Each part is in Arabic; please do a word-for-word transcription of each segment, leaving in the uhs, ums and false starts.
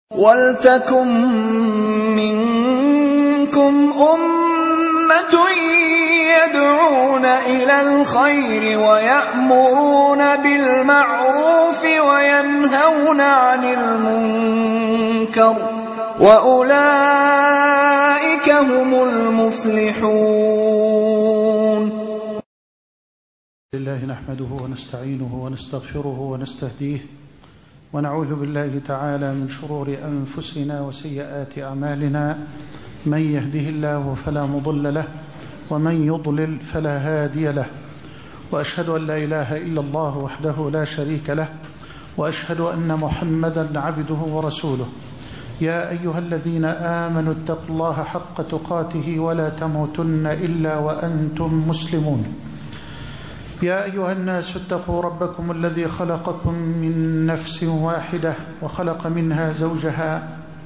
وَلْتَكُن مِّنكُمْ أُمَّةٌ يَدْعُونَ إِلَى الْخَيْرِ وَيَأْمُرُونَ بِالْمَعْرُوفِ وَيَنْهَوْنَ عَنِ الْمُنكَرِ ۚ وَأُولَٰئِكَ هُمُ الْمُفْلِحُونَ. لله نحمده ونستعينه ونستغفره ونستهديه ونعوذ بالله تعالى من شرور أنفسنا وسيئات أعمالنا، من يهده الله فلا مضل له ومن يضلل فلا هادي له، وأشهد أن لا إله إلا الله وحده لا شريك له، وأشهد أن محمدا عبده ورسوله. يا أيها الذين آمنوا اتقوا الله حق تقاته ولا تموتن إلا وأنتم مسلمون. يا أيها الناس اتقوا ربكم الذي خلقكم من نفس واحدة وخلق منها زوجها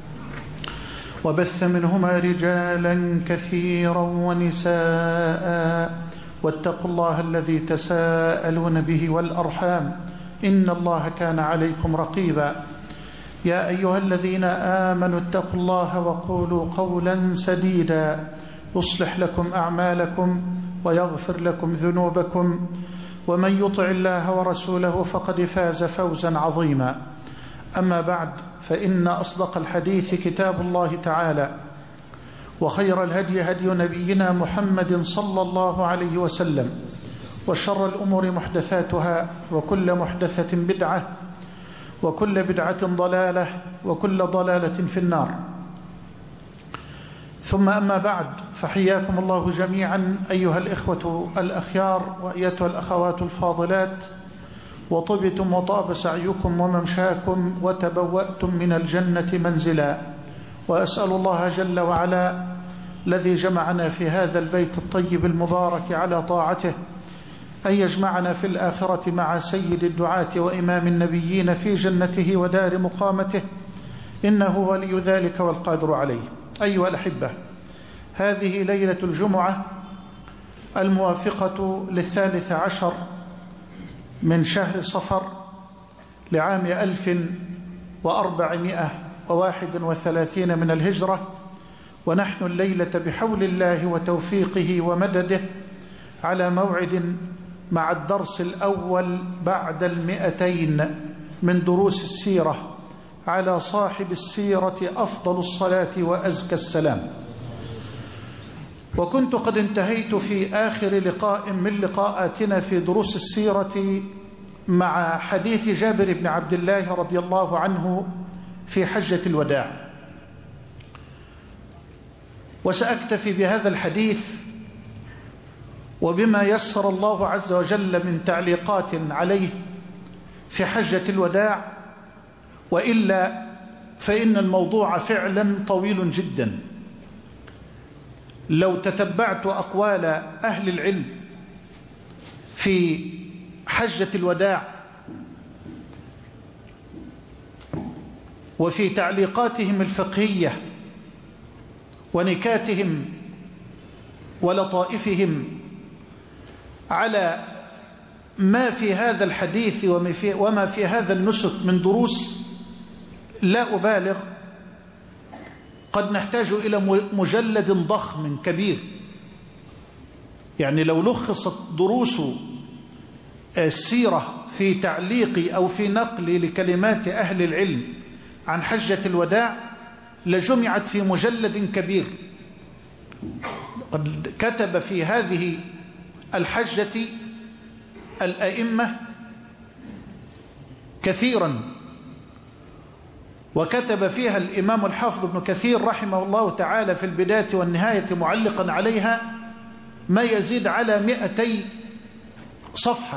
وبث منهما رجالا كثيرا ونساء، واتقوا الله الذي تساءلون به والأرحام إن الله كان عليكم رقيبا. يا أيها الذين آمنوا اتقوا الله وقولوا قولا سديدا يصلح لكم أعمالكم ويغفر لكم ذنوبكم، ومن يطع الله ورسوله فقد فاز فوزا عظيما. أما بعد، فإن أصدق الحديث كتاب الله تعالى، وخير الهدي هدي نبينا محمد صلى الله عليه وسلم، وشر الأمور محدثاتها، وكل محدثة بدعة، وكل بدعة ضلالة، وكل ضلالة في النار. ثم أما بعد، فحياكم الله جميعا أيها الإخوة الأخيار وأيتها الأخوات الفاضلات، وطبتم وطاب سعيكم وممشاكم وتبوأتم من الجنة منزلا. وأسأل الله جل وعلا الذي جمعنا في هذا البيت الطيب المبارك على طاعته أن يجمعنا في الآخرة مع سيد الدعاة وإمام النبيين في جنته ودار مقامته، إنه ولي ذلك والقادر عليه. أيها الأحبة، هذه ليلة الجمعة الموافقة للثالث عشر من شهر صفر لعام ألف وأربعمائة وواحد وثلاثين من الهجرة، ونحن الليلة بحول الله وتوفيقه ومدده على موعد مع الدرس الأول بعد المئتين من دروس السيرة على صاحب السيرة أفضل الصلاة وأزكى السلام. وكنت قد انتهيت في آخر لقاء من لقاءاتنا في دروس السيرة مع حديث جابر بن عبد الله رضي الله عنه في حجة الوداع، وسأكتفي بهذا الحديث وبما يسر الله عز وجل من تعليقات عليه في حجة الوداع، وإلا فإن الموضوع فعلا طويل جدا. لو تتبعت أقوال أهل العلم في حجة الوداع وفي تعليقاتهم الفقهية ونكاتهم ولطائفهم على ما في هذا الحديث وما في هذا النسك من دروس، لا أبالغ، قد نحتاج إلى مجلد ضخم كبير. يعني لو لخصت دروس السيرة في تعليقي أو في نقلي لكلمات أهل العلم عن حجة الوداع لجمعت في مجلد كبير. قد كتب في هذه الحجة الأئمة كثيرا، وكتب فيها الإمام الحافظ ابن كثير رحمه الله تعالى في البداية والنهاية معلقا عليها ما يزيد على مئتي صفحة،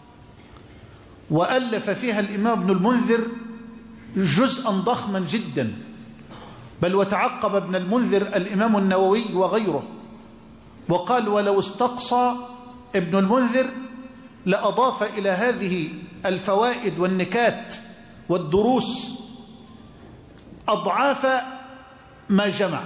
وألف فيها الإمام ابن المنذر جزءا ضخما جدا، بل وتعقب ابن المنذر الإمام النووي وغيره، وقال ولو استقصى ابن المنذر لأضاف إلى هذه الفوائد والنكات والدروس أضعاف ما جمع.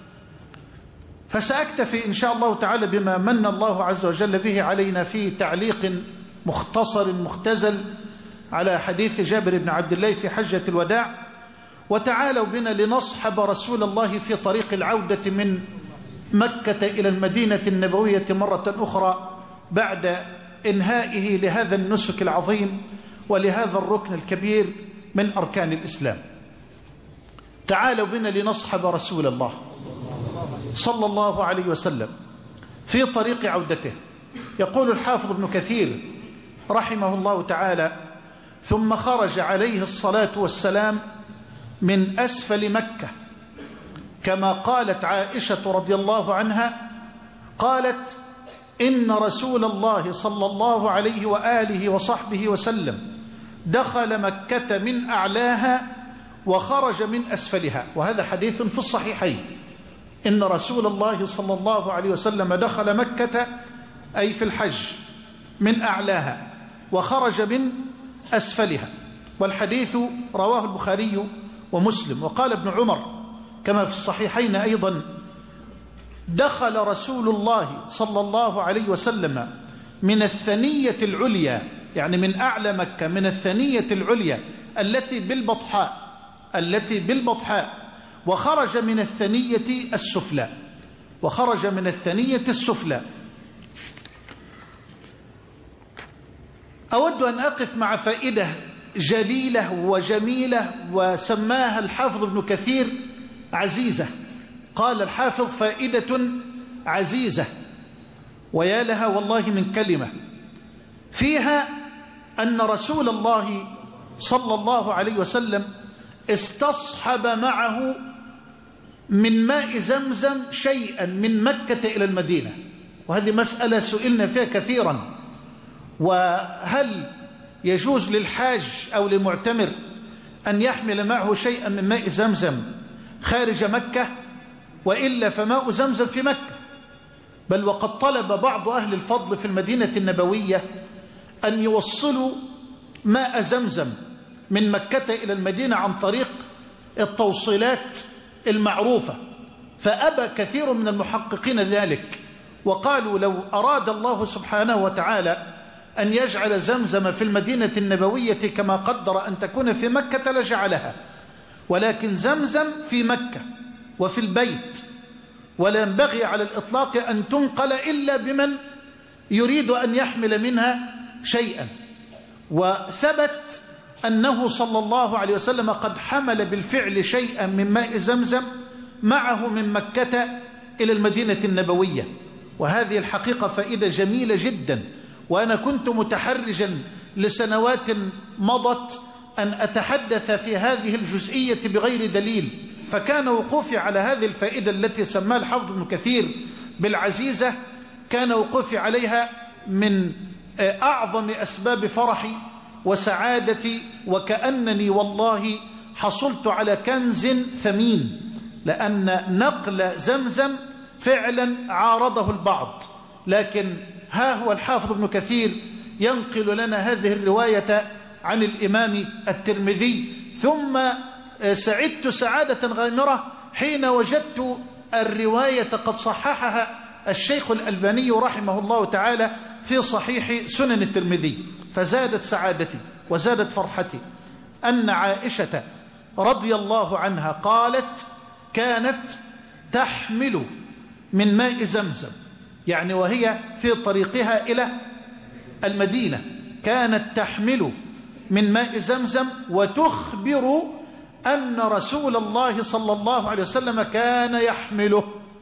فسأكتفي إن شاء الله تعالى بما من الله عز وجل به علينا في تعليق مختصر مختزل على حديث جابر بن عبد الله في حجة الوداع، وتعالوا بنا لنصحب رسول الله في طريق العودة من مكة إلى المدينة النبوية مرة أخرى بعد إنهائه لهذا النسك العظيم ولهذا الركن الكبير من أركان الإسلام. تعالوا بنا لنصحب رسول الله صلى الله عليه وسلم في طريق عودته. يقول الحافظ ابن كثير رحمه الله تعالى: ثم خرج عليه الصلاة والسلام من أسفل مكة، كما قالت عائشة رضي الله عنها، قالت: إن رسول الله صلى الله عليه وآله وصحبه وسلم دخل مكة من أعلاها وخرج من أسفلها. وهذا حديث في الصحيحين، إن رسول الله صلى الله عليه وسلم دخل مكة أي في الحج من أعلاها وخرج من أسفلها. والحديث رواه البخاري ومسلم. وقال ابن عمر كما في الصحيحين أيضا: دخل رسول الله صلى الله عليه وسلم من الثنية العليا، يعني من أعلى مكة، من الثنية العليا التي بالبطحاء التي بالبطحاء وخرج من الثنية السفلى وخرج من الثنية السفلى. أود أن أقف مع فائدة جليلة وجميلة وسماها الحافظ ابن كثير عزيزة. قال الحافظ: فائدة عزيزة، ويا لها والله من كلمة فيها أن رسول الله صلى الله عليه وسلم استصحب معه من ماء زمزم شيئا من مكة إلى المدينة. وهذه مسألة سئلنا فيها كثيرا، وهل يجوز للحاج أو للمعتمر أن يحمل معه شيئا من ماء زمزم خارج مكة، وإلا فماء زمزم في مكة. بل وقد طلب بعض أهل الفضل في المدينة النبوية أن يوصلوا ماء زمزم من مكة إلى المدينة عن طريق التوصيلات المعروفة، فأبى كثير من المحققين ذلك، وقالوا لو أراد الله سبحانه وتعالى أن يجعل زمزم في المدينة النبوية كما قدر أن تكون في مكة لجعلها، ولكن زمزم في مكة وفي البيت، ولا ينبغي على الإطلاق أن تنقل إلا بمن يريد أن يحمل منها شيئا. وثبت أنه صلى الله عليه وسلم قد حمل بالفعل شيئا من ماء زمزم معه من مكة إلى المدينة النبوية. وهذه الحقيقة فائدة جميلة جدا، وأنا كنت متحرجا لسنوات مضت أن أتحدث في هذه الجزئية بغير دليل، فكان وقوفي على هذه الفائدة التي سماها الحافظ ابن كثير بالعزيزة، كان وقوفي عليها من أعظم أسباب فرحي وسعادتي، وكأنني والله حصلت على كنز ثمين، لأن نقل زمزم فعلا عارضه البعض، لكن ها هو الحافظ ابن كثير ينقل لنا هذه الرواية عن الإمام الترمذي. ثم سعدت سعادة غامرة حين وجدت الرواية قد صححها الشيخ الألباني رحمه الله تعالى في صحيح سنن الترمذي، فزادت سعادتي وزادت فرحتي أن عائشة رضي الله عنها قالت: كانت تحمل من ماء زمزم، يعني وهي في طريقها إلى المدينة كانت تحمل من ماء زمزم وتخبر أن رسول الله صلى الله عليه وسلم كان يحمله.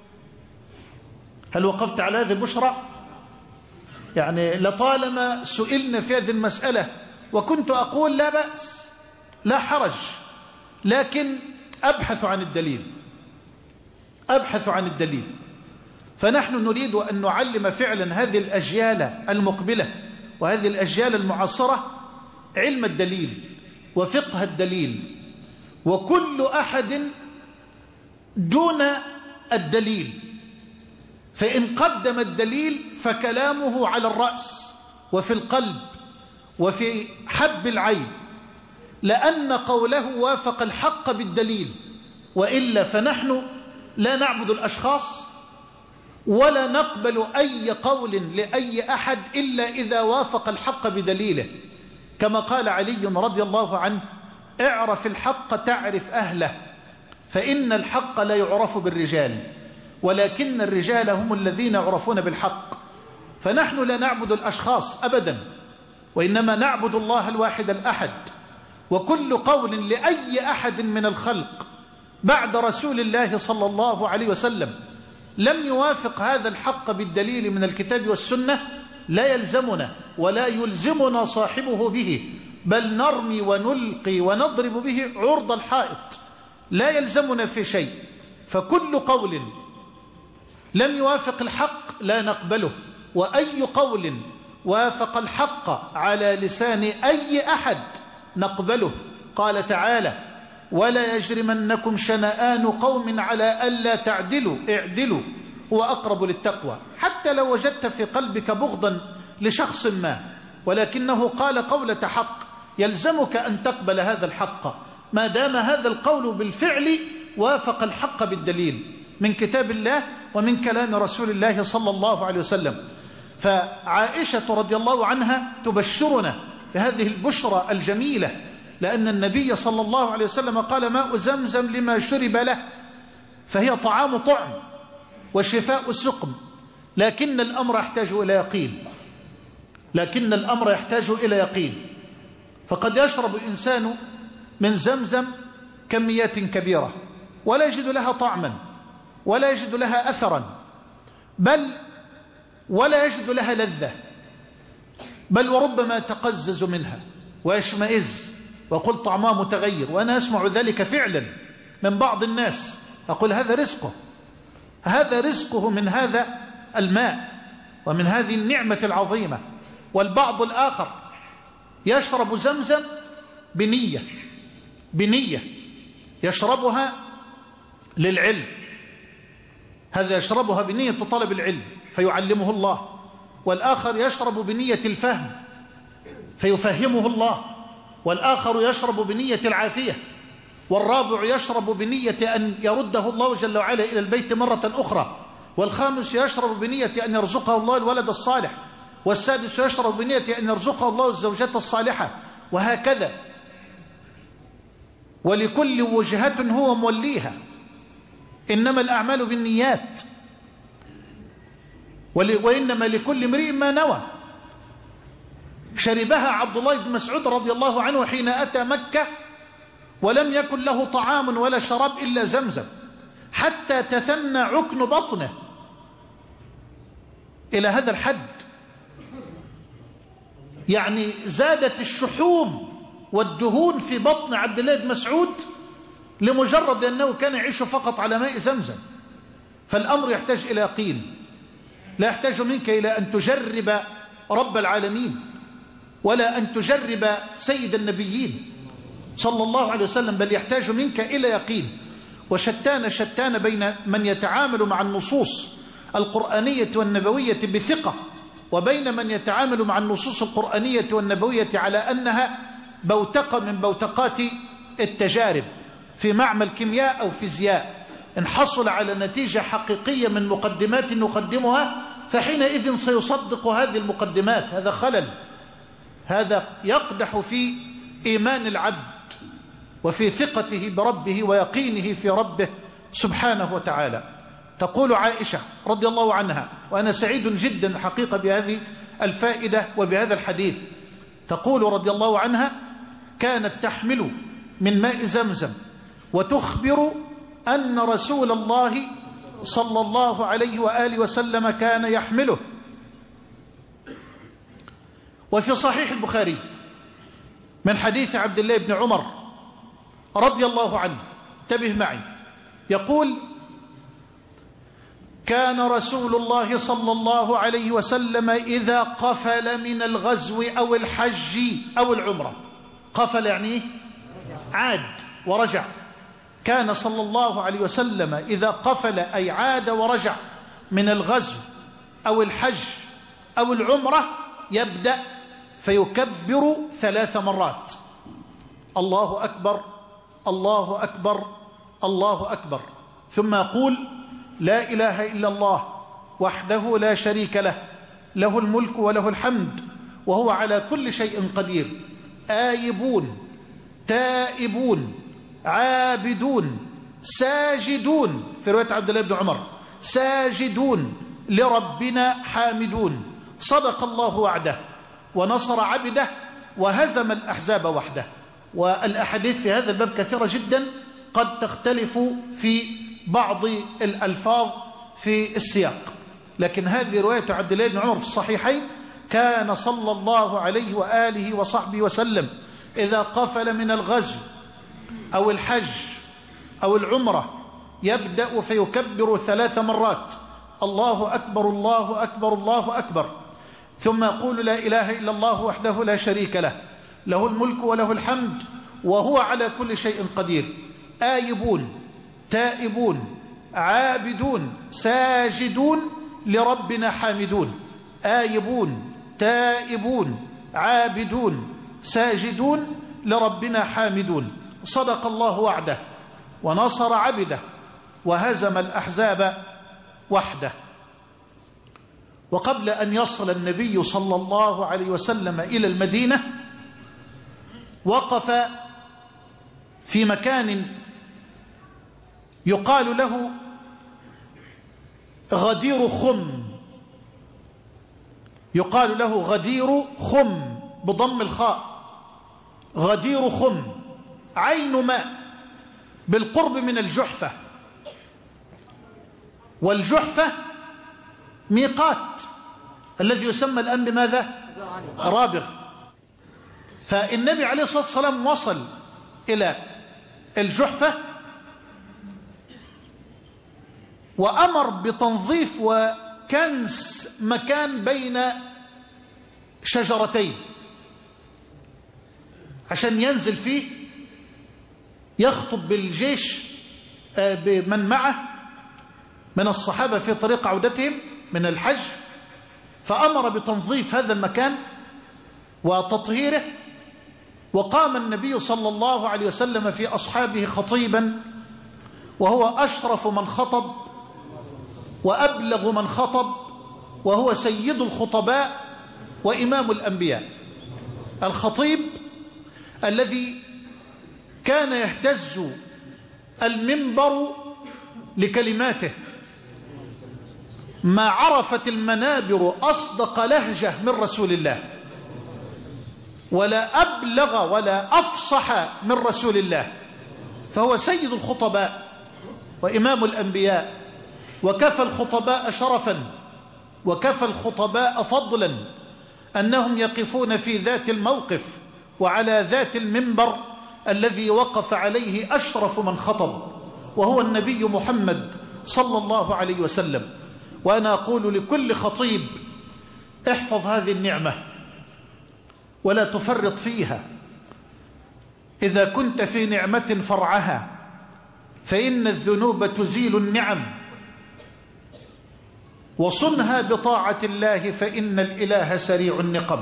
هل وقفت على هذه البشرى؟ يعني لطالما سئلنا في هذه المسألة وكنت أقول لا بأس لا حرج، لكن أبحث عن الدليل أبحث عن الدليل فنحن نريد أن نعلم فعلا هذه الأجيال المقبلة وهذه الأجيال المعاصرة علم الدليل وفقه الدليل، وكل أحد دون الدليل، فإن قدم الدليل فكلامه على الرأس وفي القلب وفي حب العين، لأن قوله وافق الحق بالدليل، وإلا فنحن لا نعبد الأشخاص ولا نقبل أي قول لأي أحد إلا إذا وافق الحق بدليله، كما قال علي رضي الله عنه: اعرف الحق تعرف أهله، فإن الحق لا يعرف بالرجال ولكن الرجال هم الذين يعرفون بالحق. فنحن لا نعبد الأشخاص أبدا، وإنما نعبد الله الواحد الأحد. وكل قول لأي أحد من الخلق بعد رسول الله صلى الله عليه وسلم لم يوافق هذا الحق بالدليل من الكتاب والسنة لا يلزمنا ولا يلزمنا صاحبه به، بل نرمي ونلقي ونضرب به عرض الحائط، لا يلزمنا في شيء. فكل قول لم يوافق الحق لا نقبله، وأي قول وافق الحق على لسان أي أحد نقبله. قال تعالى: ولا يجرمنكم شنآن قوم على ألا تعدلوا اعدلوا هو أقرب للتقوى. حتى لو وجدت في قلبك بغضا لشخص ما ولكنه قال قولة حق يلزمك أن تقبل هذا الحق ما دام هذا القول بالفعل وافق الحق بالدليل من كتاب الله ومن كلام رسول الله صلى الله عليه وسلم. فعائشة رضي الله عنها تبشرنا بهذه البشرى الجميلة، لأن النبي صلى الله عليه وسلم قال: ماء زمزم لما شرب له، فهي طعام طعم وشفاء سقم، لكن الأمر يحتاج إلى يقين لكن الأمر يحتاج إلى يقين فقد يشرب الإنسان من زمزم كميات كبيرة ولا يجد لها طعما ولا يجد لها أثرا، بل ولا يجد لها لذة، بل وربما يتقزز منها ويشمئز ويقول طعمها متغير. وأنا أسمع ذلك فعلا من بعض الناس، أقول هذا رزقه هذا رزقه من هذا الماء ومن هذه النعمة العظيمة. والبعض الآخر يشرب زمزم بنية بنية يشربها للعلم، هذا يشربها بنية طلب العلم فيعلمه الله، والآخر يشرب بنية الفهم فيفهمه الله، والآخر يشرب بنية العافية، والرابع يشرب بنية أن يرده الله جل وعلا إلى البيت مرة أخرى، والخامس يشرب بنية أن يرزقه الله الولد الصالح، والسادس يشرب بنية أن يرزقه الله الزوجة الصالحة، وهكذا. ولكل وجهة هو موليها، إنما الأعمال بالنيات وإنما لكل امرئ ما نوى. شربها عبد الله بن مسعود رضي الله عنه حين أتى مكة ولم يكن له طعام ولا شراب إلا زمزم، حتى تثنى عكن بطنه إلى هذا الحد، يعني زادت الشحوم والدهون في بطن عبد الله بن مسعود لمجرد أنه كان يعيش فقط على ماء زمزم. فالأمر يحتاج إلى يقين، لا يحتاج منك إلى أن تجرب رب العالمين ولا أن تجرب سيد النبيين صلى الله عليه وسلم، بل يحتاج منك إلى يقين. وشتان شتان بين من يتعامل مع النصوص القرآنية والنبوية بثقة وبين من يتعامل مع النصوص القرآنية والنبوية على أنها بوتقة من بوتقات التجارب في معمل كيمياء أو فيزياء. إن حصل على نتيجة حقيقية من مقدمات نقدمها فحينئذ سيصدق هذه المقدمات. هذا خلل، هذا يقدح في إيمان العبد وفي ثقته بربه ويقينه في ربه سبحانه وتعالى. تقول عائشة رضي الله عنها، وأنا سعيد جدا الحقيقة بهذه الفائدة وبهذا الحديث، تقول رضي الله عنها: كانت تحمل من ماء زمزم وتخبر أن رسول الله صلى الله عليه وآله وسلم كان يحمله. وفي صحيح البخاري من حديث عبد الله بن عمر رضي الله عنه، انتبه معي، يقول: كان رسول الله صلى الله عليه وسلم إذا قفل من الغزو أو الحج أو العمرة، قفل يعني عاد ورجع، كان صلى الله عليه وسلم إذا قفل أي عاد ورجع من الغزو أو الحج أو العمرة يبدأ فيكبر ثلاث مرات: الله أكبر الله أكبر الله أكبر، ثم يقول: لا إله إلا الله وحده لا شريك له، له الملك وله الحمد وهو على كل شيء قدير، آيبون تائبون عابدون ساجدون، في رواية عبد الله بن عمر ساجدون لربنا حامدون. صدق الله وعده ونصر عبده وهزم الأحزاب وحده. والأحاديث في هذا الباب كثيرة جدا، قد تختلف في بعض الألفاظ في السياق، لكن هذه رواية عبد الله بن عمر في الصحيحين: كان صلى الله عليه وآله وصحبه وسلم إذا قفل من الغزو أو الحج أو العمرة يبدأ فيكبر ثلاث مرات: الله أكبر الله أكبر الله أكبر، ثم يقول: لا إله إلا الله وحده لا شريك له، له الملك وله الحمد وهو على كل شيء قدير، آيبون تائبون عابدون ساجدون لربنا حامدون. آيبون تائبون عابدون ساجدون لربنا حامدون. صدق الله وعده ونصر عبده وهزم الأحزاب وحده. وقبل أن يصل النبي صلى الله عليه وسلم إلى المدينة وقف في مكان يقال له غدير خم، يقال له غدير خم بضم الخاء، غدير خم، عين ماء بالقرب من الجحفة، والجحفة ميقات الذي يسمى الآن بماذا؟ رابغ. فالنبي عليه الصلاة والسلام وصل إلى الجحفة وأمر بتنظيف وكنس مكان بين شجرتين عشان ينزل فيه يخطب بالجيش بمن معه من الصحابة في طريق عودتهم من الحج. فأمر بتنظيف هذا المكان وتطهيره، وقام النبي صلى الله عليه وسلم في أصحابه خطيبا، وهو أشرف من خطب وأبلغ من خطب، وهو سيد الخطباء وإمام الأنبياء. الخطيب الذي كان يهتز المنبر لكلماته، ما عرفت المنابر أصدق لهجة من رسول الله، ولا أبلغ ولا أفصح من رسول الله، فهو سيد الخطباء وإمام الأنبياء، وكفى الخطباء شرفا وكفى الخطباء فضلا أنهم يقفون في ذات الموقف وعلى ذات المنبر الذي وقف عليه أشرف من خطب، وهو النبي محمد صلى الله عليه وسلم. وأنا أقول لكل خطيب: احفظ هذه النعمة ولا تفرط فيها. إذا كنت في نعمة فرعها، فإن الذنوب تزيل النعم، وصنها بطاعة الله فإن الإله سريع النقم.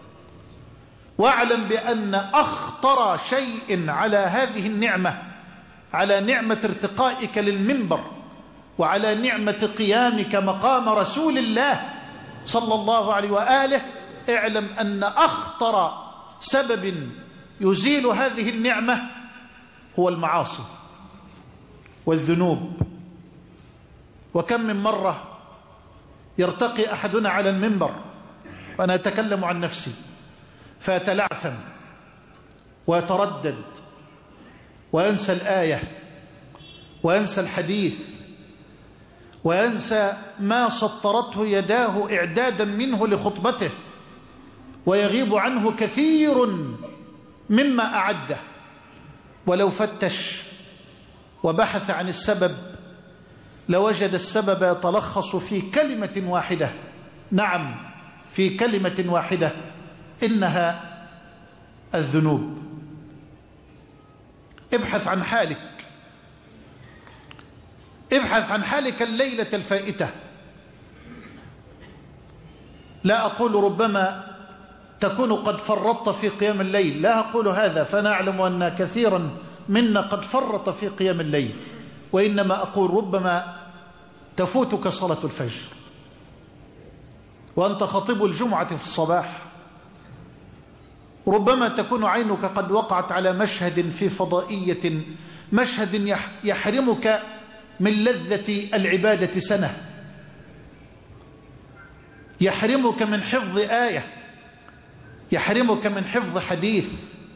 واعلم بأن أخطر شيء على هذه النعمة، على نعمة ارتقائك للمنبر وعلى نعمة قيامك مقام رسول الله صلى الله عليه وآله، اعلم أن أخطر سبب يزيل هذه النعمة هو المعاصي والذنوب. وكم من مرة يرتقي أحدنا على المنبر، وأنا أتكلم عن نفسي، فيتلعثم ويتردد وينسى الآية وينسى الحديث وينسى ما سطرته يداه إعدادا منه لخطبته، ويغيب عنه كثير مما أعده. ولو فتش وبحث عن السبب لوجد السبب يتلخص في كلمة واحدة، نعم في كلمة واحدة، إنها الذنوب. ابحث عن حالك، ابحث عن حالك الليلة الفائتة. لا أقول ربما تكون قد فرطت في قيام الليل، لا أقول هذا، فأنا أعلم أن كثيرا منا قد فرط في قيام الليل، وإنما أقول ربما تفوتك صلاة الفجر وأنت خطيب الجمعة في الصباح، ربما تكون عينك قد وقعت على مشهد في فضائية، مشهد يحرمك من لذة العبادة سنة، يحرمك من حفظ آية، يحرمك من حفظ حديث،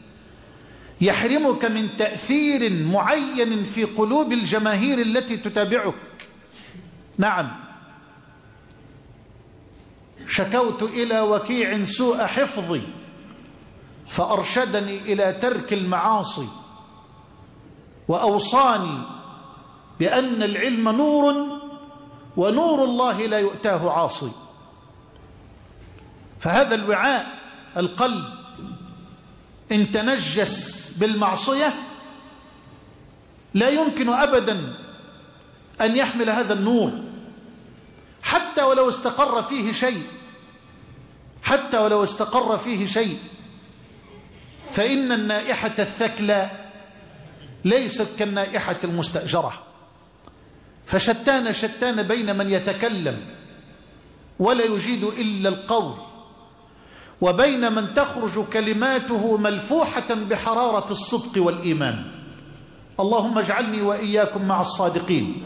يحرمك من تأثير معين في قلوب الجماهير التي تتابعك. نعم، شكوت إلى وكيع سوء حفظي فأرشدني إلى ترك المعاصي، وأوصاني بأن العلم نور، ونور الله لا يؤتاه عاصي. فهذا الوعاء، القلب، إن تنجس بالمعصية لا يمكن أبدا أن يحمل هذا النور، حتى ولو استقر فيه شيء، حتى ولو استقر فيه شيء، فإن النائحة الثكلى ليست كالنائحة المستأجرة. فشتان شتان بين من يتكلم ولا يجيد إلا القول، وبين من تخرج كلماته ملفوحة بحرارة الصدق والإيمان. اللهم اجعلني وإياكم مع الصادقين.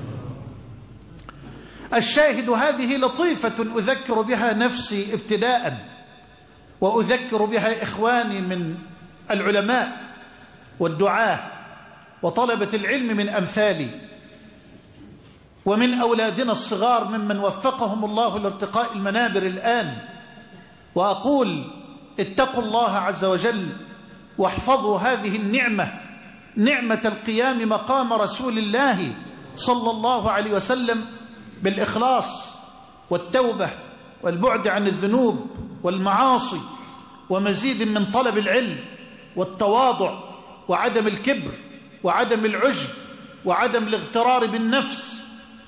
الشاهد، هذه لطيفة أذكر بها نفسي ابتداء، وأذكر بها إخواني من العلماء والدعاة وطلبة العلم من أمثالي، ومن أولادنا الصغار ممن وفقهم الله لارتقاء المنابر الآن. وأقول: اتقوا الله عز وجل واحفظوا هذه النعمة، نعمة القيام مقام رسول الله صلى الله عليه وسلم بالإخلاص والتوبة والبعد عن الذنوب والمعاصي، ومزيد من طلب العلم والتواضع وعدم الكبر وعدم العجب وعدم الاغترار بالنفس،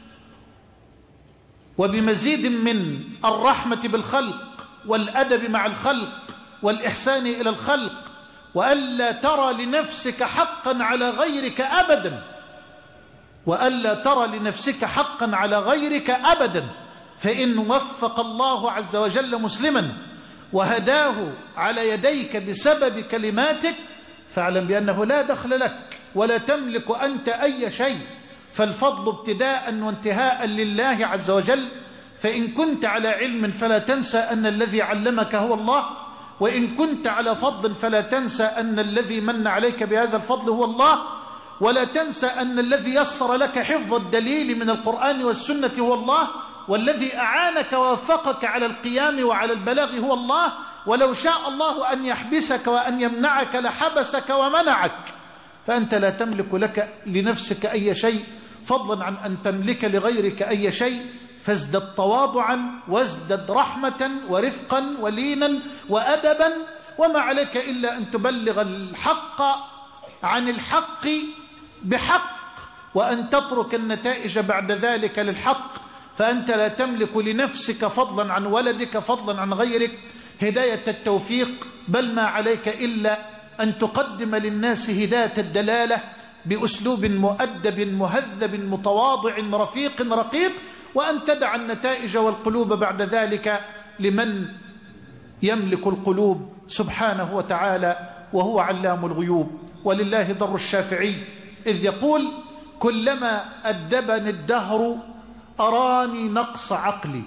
وبمزيد من الرحمة بالخلق والأدب مع الخلق والإحسان إلى الخلق، وألا ترى لنفسك حقا على غيرك أبدا، وألا ترى لنفسك حقا على غيرك أبدا. فإن وفق الله عز وجل مسلما وهداه على يديك بسبب كلماتك، فاعلم بأنه لا دخل لك ولا تملك أنت أي شيء، فالفضل ابتداء وانتهاء لله عز وجل. فإن كنت على علم فلا تنسى أن الذي علمك هو الله، وإن كنت على فضل فلا تنسى أن الذي من عليك بهذا الفضل هو الله، ولا تنسى أن الذي يسر لك حفظ الدليل من القرآن والسنة هو الله، والذي أعانك ووفقك على القيام وعلى البلاغ هو الله. ولو شاء الله أن يحبسك وأن يمنعك لحبسك ومنعك، فأنت لا تملك لك لنفسك أي شيء، فضلا عن أن تملك لغيرك أي شيء. فازدد تواضعا وازدد رحمة ورفقا ولينا وأدبا، وما عليك إلا أن تبلغ الحق عن الحق بحق، وأن تترك النتائج بعد ذلك للحق. فأنت لا تملك لنفسك فضلا عن ولدك، فضلا عن غيرك، هداية التوفيق، بل ما عليك إلا أن تقدم للناس هداية الدلالة بأسلوب مؤدب مهذب متواضع رفيق رقيق، وأن تدع النتائج والقلوب بعد ذلك لمن يملك القلوب سبحانه وتعالى، وهو علام الغيوب. ولله در الشافعي إذ يقول: كلما أدبني الدهر أراني نقص عقلي،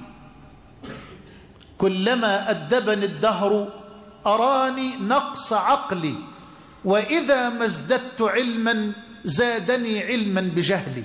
كلما أدبني الدهر أراني نقص عقلي، وإذا ما ازددت علما زادني علما بجهلي.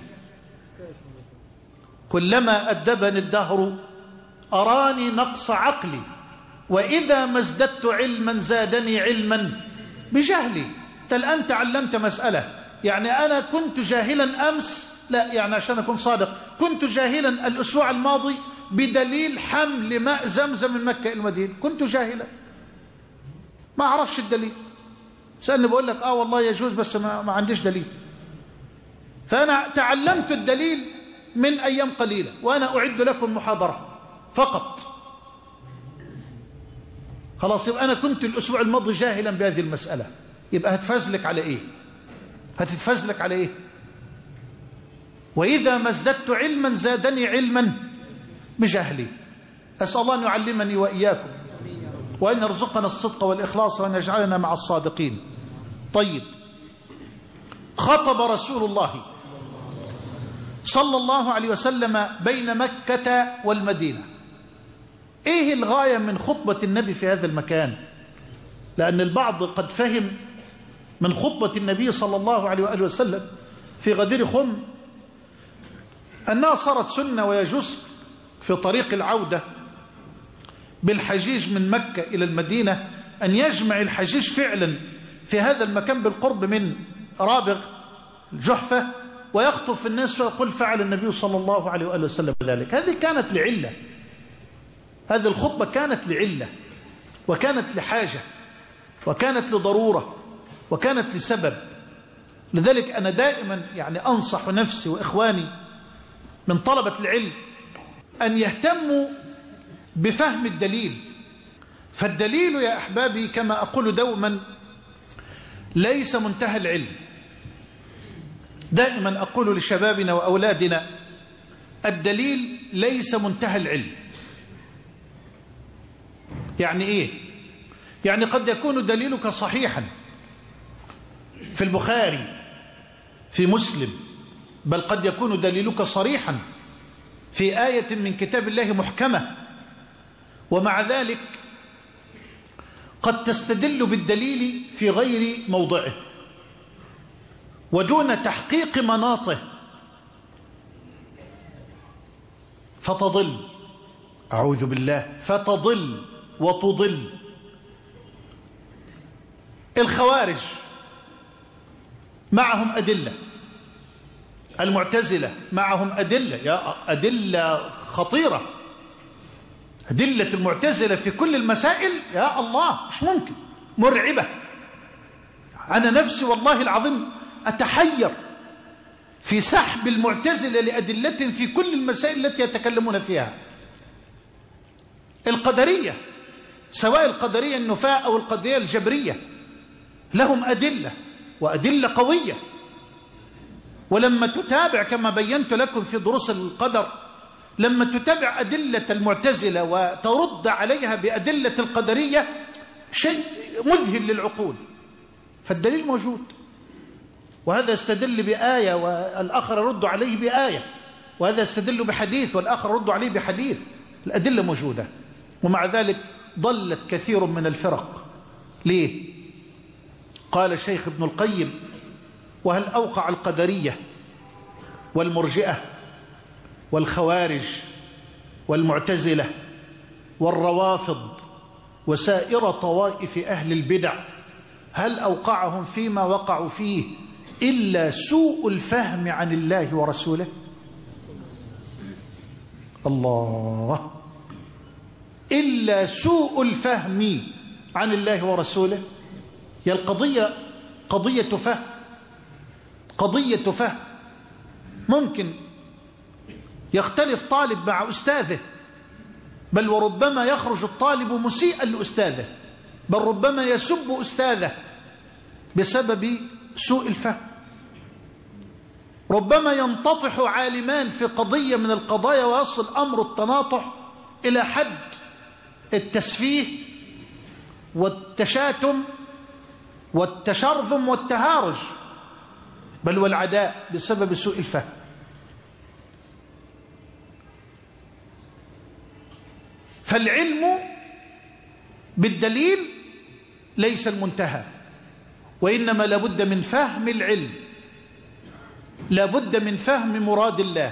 كلما أدبني الدهر أراني نقص عقلي، وإذا ما ازددت علما زادني علما بجهلي. أنت الآن تعلمت مسألة، يعني أنا كنت جاهلا أمس، لا يعني عشان أكون صادق، كنت جاهلا الأسبوع الماضي بدليل حمل ماء زمزم من مكة إلى المدينة، كنت جاهلا ما أعرفش الدليل. سألني بقول لك آه والله يجوز بس ما, ما عنديش دليل. فأنا تعلمت الدليل من أيام قليلة، وأنا أعد لكم محاضرة فقط. خلاص، يبقى أنا كنت الأسبوع الماضي جاهلا بهذه المسألة، يبقى هتفزلك على إيه؟ هتتفزلك على إيه؟ وإذا ما ازددت علما زادني علما بجهلي. أسأل الله أن يعلمني وإياكم. وأن يرزقنا الصدق والإخلاص وأن يجعلنا مع الصادقين. طيب، خطب رسول الله صلى الله عليه وسلم بين مكة والمدينة. إيه الغاية من خطبة النبي في هذا المكان؟ لأن البعض قد فهم من خطبة النبي صلى الله عليه وآله وسلم في غدير خم أنها صارت سنة ويجوز في طريق العودة بالحجيج من مكة إلى المدينة أن يجمع الحجيج فعلا في هذا المكان بالقرب من رابغ الجحفة ويخطب في الناس ويقول فعل النبي صلى الله عليه وآله وسلم ذلك. هذه كانت لعلة، هذه الخطبة كانت لعلة وكانت لحاجة وكانت لضرورة وكانت لسبب. لذلك أنا دائما يعني أنصح نفسي وإخواني من طلبة العلم أن يهتموا بفهم الدليل. فالدليل يا أحبابي كما أقول دوما ليس منتهى العلم. دائما أقول لشبابنا وأولادنا الدليل ليس منتهى العلم. يعني إيه؟ يعني قد يكون دليلك صحيحا في البخاري في مسلم، بل قد يكون دليلك صريحا في آية من كتاب الله محكمة، ومع ذلك قد تستدل بالدليل في غير موضعه ودون تحقيق مناطه فتضل، أعوذ بالله، فتضل وتضل. الخوارج معهم أدلة، المعتزلة معهم أدلة، يا أدلة خطيرة، أدلة المعتزلة في كل المسائل يا الله مش ممكن، مرعبة. أنا نفسي والله العظيم أتحير في سحب المعتزلة لأدلة في كل المسائل التي يتكلمون فيها. القدرية سواء القدرية النفاة أو القدرية الجبرية لهم أدلة وأدلة قوية، ولما تتابع كما بينت لكم في دروس القدر، لما تتابع أدلة المعتزلة وترد عليها بأدلة القدرية شيء مذهل للعقول. فالدليل موجود، وهذا يستدل بآية والآخر يرد عليه بآية، وهذا يستدل بحديث والآخر يرد عليه بحديث. الأدلة موجودة، ومع ذلك ضلت كثير من الفرق. ليه؟ قال الشيخ ابن القيم: وهل أوقع القدرية والمرجئة والخوارج والمعتزلة والروافض وسائر طوائف أهل البدع، هل أوقعهم فيما وقعوا فيه إلا سوء الفهم عن الله ورسوله؟ الله، إلا سوء الفهم عن الله ورسوله. هي القضية قضية فهم، قضية فهم. ممكن يختلف طالب مع أستاذه، بل وربما يخرج الطالب مسيئا لأستاذه، بل ربما يسب أستاذه بسبب سوء الفهم. ربما ينتطح عالمان في قضية من القضايا ويصل أمر التناطح إلى حد التسفيه والتشاتم والتشرذم والتهارج، بل والعداء بسبب سوء الفهم. فالعلم بالدليل ليس المنتهى، وإنما لابد من فهم العلم، لابد من فهم مراد الله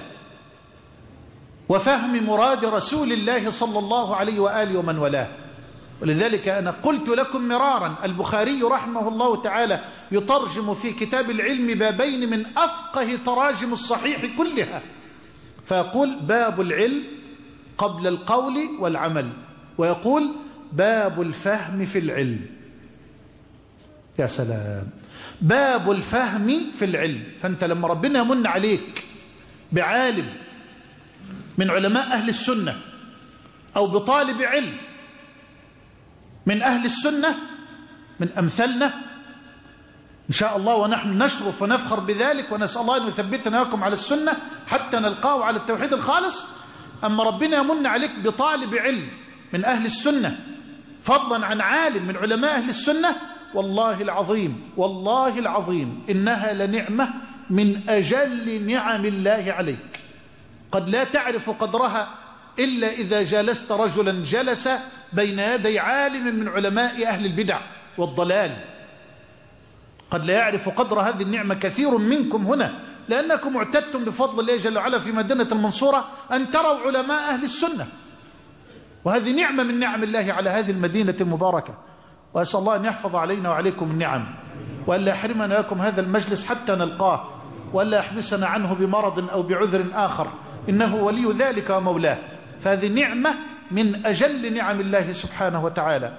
وفهم مراد رسول الله صلى الله عليه وآله ومن والاه. ولذلك أنا قلت لكم مرارا، البخاري رحمه الله تعالى يترجم في كتاب العلم بابين من أفقه تراجم الصحيح كلها، فيقول: باب العلم قبل القول والعمل، ويقول: باب الفهم في العلم. يا سلام، باب الفهم في العلم. فأنت لما ربنا يمن عليك بعالم من علماء أهل السنة أو بطالب علم من أهل السنة من أمثلنا إن شاء الله، ونحن نشرف ونفخر بذلك، ونسأل الله أن يثبتنا وياكم على السنة حتى نلقاه على التوحيد الخالص. أما ربنا يمن عليك بطالب علم من أهل السنة فضلا عن عالم من علماء أهل السنة، والله العظيم والله العظيم إنها لنعمة من أجل نعم الله عليك، قد لا تعرف قدرها إلا إذا جالست رجلا جلس بين يدي عالم من علماء أهل البدع والضلال. قد لا يعرف قدر هذه النعمة كثير منكم هنا، لأنكم اعتدتم بفضل الله جل وعلا في مدينة المنصورة أن تروا علماء أهل السنة، وهذه نعمة من نعم الله على هذه المدينة المباركة. وأسأل الله أن يحفظ علينا وعليكم النعم، وأن لا يحرمنا لكم هذا المجلس حتى نلقاه، وأن لا يحبسنا عنه بمرض أو بعذر آخر، إنه ولي ذلك ومولاه. فهذه نعمة من أجل نعم الله سبحانه وتعالى.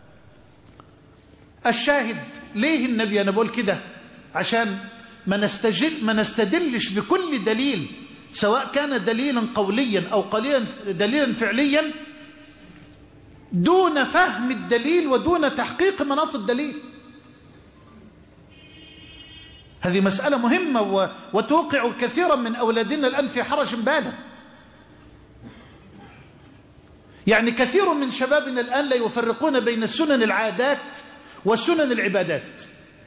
الشاهد ليه النبي أنا بقول كده؟ عشان ما نستجل ما نستدلش بكل دليل، سواء كان دليلا قوليا أو قليلا دليلا فعليا، دون فهم الدليل ودون تحقيق مناط الدليل. هذه مسألة مهمة وتوقع كثيرا من أولادنا الآن في حرج بالغ. يعني كثير من شبابنا الآن لا يفرقون بين سنن العادات وسنن العبادات،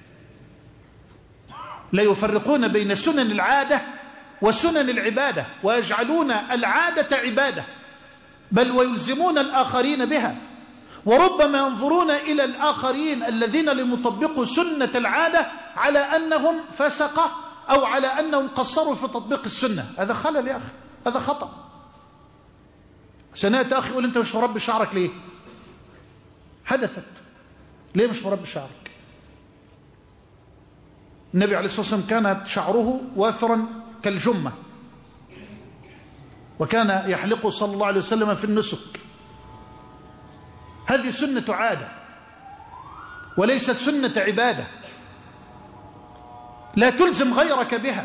لا يفرقون بين سنن العادة وسنن العبادة، ويجعلون العادة عبادة، بل ويلزمون الآخرين بها، وربما ينظرون إلى الآخرين الذين لم يطبقوا سنة العادة على أنهم فسقة أو على أنهم قصروا في تطبيق السنة. هذا خلل يا أخي، هذا خطأ. سنأتي أخي يقول أنت مش مربي شعرك ليه؟ حدثت ليه مش مربي شعرك؟ النبي عليه الصلاة والسلام كان شعره وافرا كالجمة، وكان يحلقه صلى الله عليه وسلم في النسك. هذه سنة عادة وليست سنة عبادة، لا تلزم غيرك بها،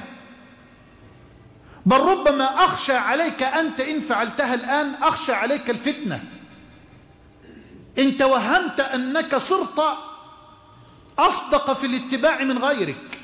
بل ربما أخشى عليك أنت إن فعلتها الآن، أخشى عليك الفتنة إن توهمت أنك صرت أصدق في الاتباع من غيرك.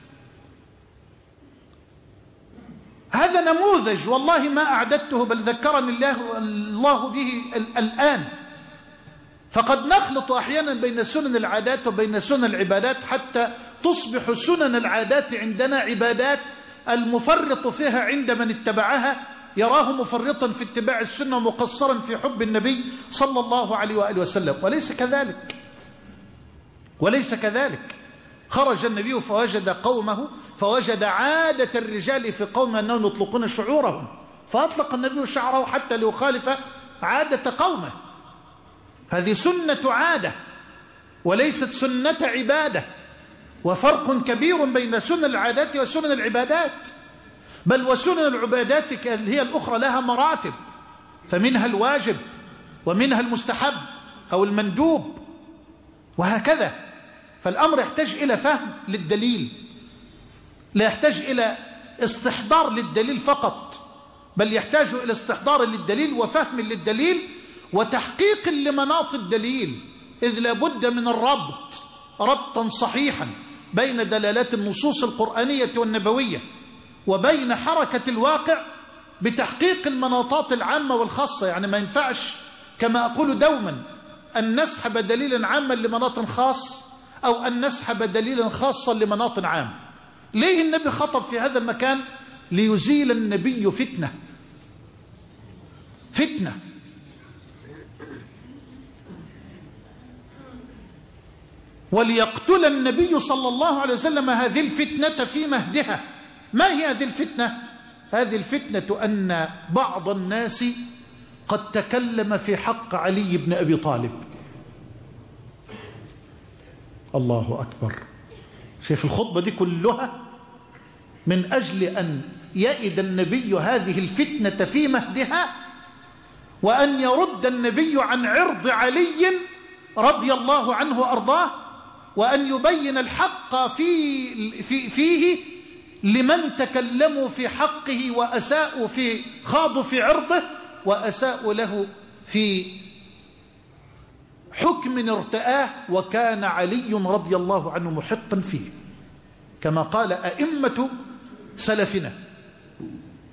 هذا نموذج والله ما أعددته، بل ذكرني الله, الله به الآن. فقد نخلط أحيانا بين سنن العادات وبين سنن العبادات، حتى تصبح سنن العادات عندنا عبادات، المفرط فيها عند من اتبعها يراه مفرطا في اتباع السنة ومقصرا في حب النبي صلى الله عليه وآله وسلم، وليس كذلك، وليس كذلك. خرج النبي فوجد قومه، فوجد عادة الرجال في قوم أنهم يطلقون شعورهم، فأطلق النبي شعره حتى ليخالف عادة قومه. هذه سنة عادة وليست سنة عبادة، وفرق كبير بين سنن العادات وسنن العبادات، بل وسنن العبادات هي الأخرى لها مراتب، فمنها الواجب ومنها المستحب أو المندوب وهكذا. فالأمر يحتاج إلى فهم للدليل، لا يحتاج إلى استحضار للدليل فقط، بل يحتاج إلى استحضار للدليل وفهم للدليل وتحقيق لمناط الدليل، إذ لا بد من الربط ربطا صحيحا بين دلالات النصوص القرآنية والنبوية وبين حركة الواقع بتحقيق المناطات العامة والخاصة. يعني ما ينفعش كما أقول دوما أن نسحب دليلا عاما لمناط خاص أو أن نسحب دليلا خاصا لمناط عام. ليه النبي خطب في هذا المكان؟ ليزيل النبي فتنة فتنة وليقتل النبي صلى الله عليه وسلم هذه الفتنة في مهدها. ما هي هذه الفتنة؟ هذه الفتنة أن بعض الناس قد تكلم في حق علي بن أبي طالب. الله أكبر. شايف الخطبة دي كلها من أجل أن يئد النبي هذه الفتنة في مهدها، وأن يرد النبي عن عرض علي رضي الله عنه وأرضاه، وأن يبين الحق في في فيه لمن تكلموا في حقه وأساءوا في خاضوا في عرضه وأساءوا له في حكم ارتآه، وكان علي رضي الله عنه محقا فيه كما قال أئمة سلفنا.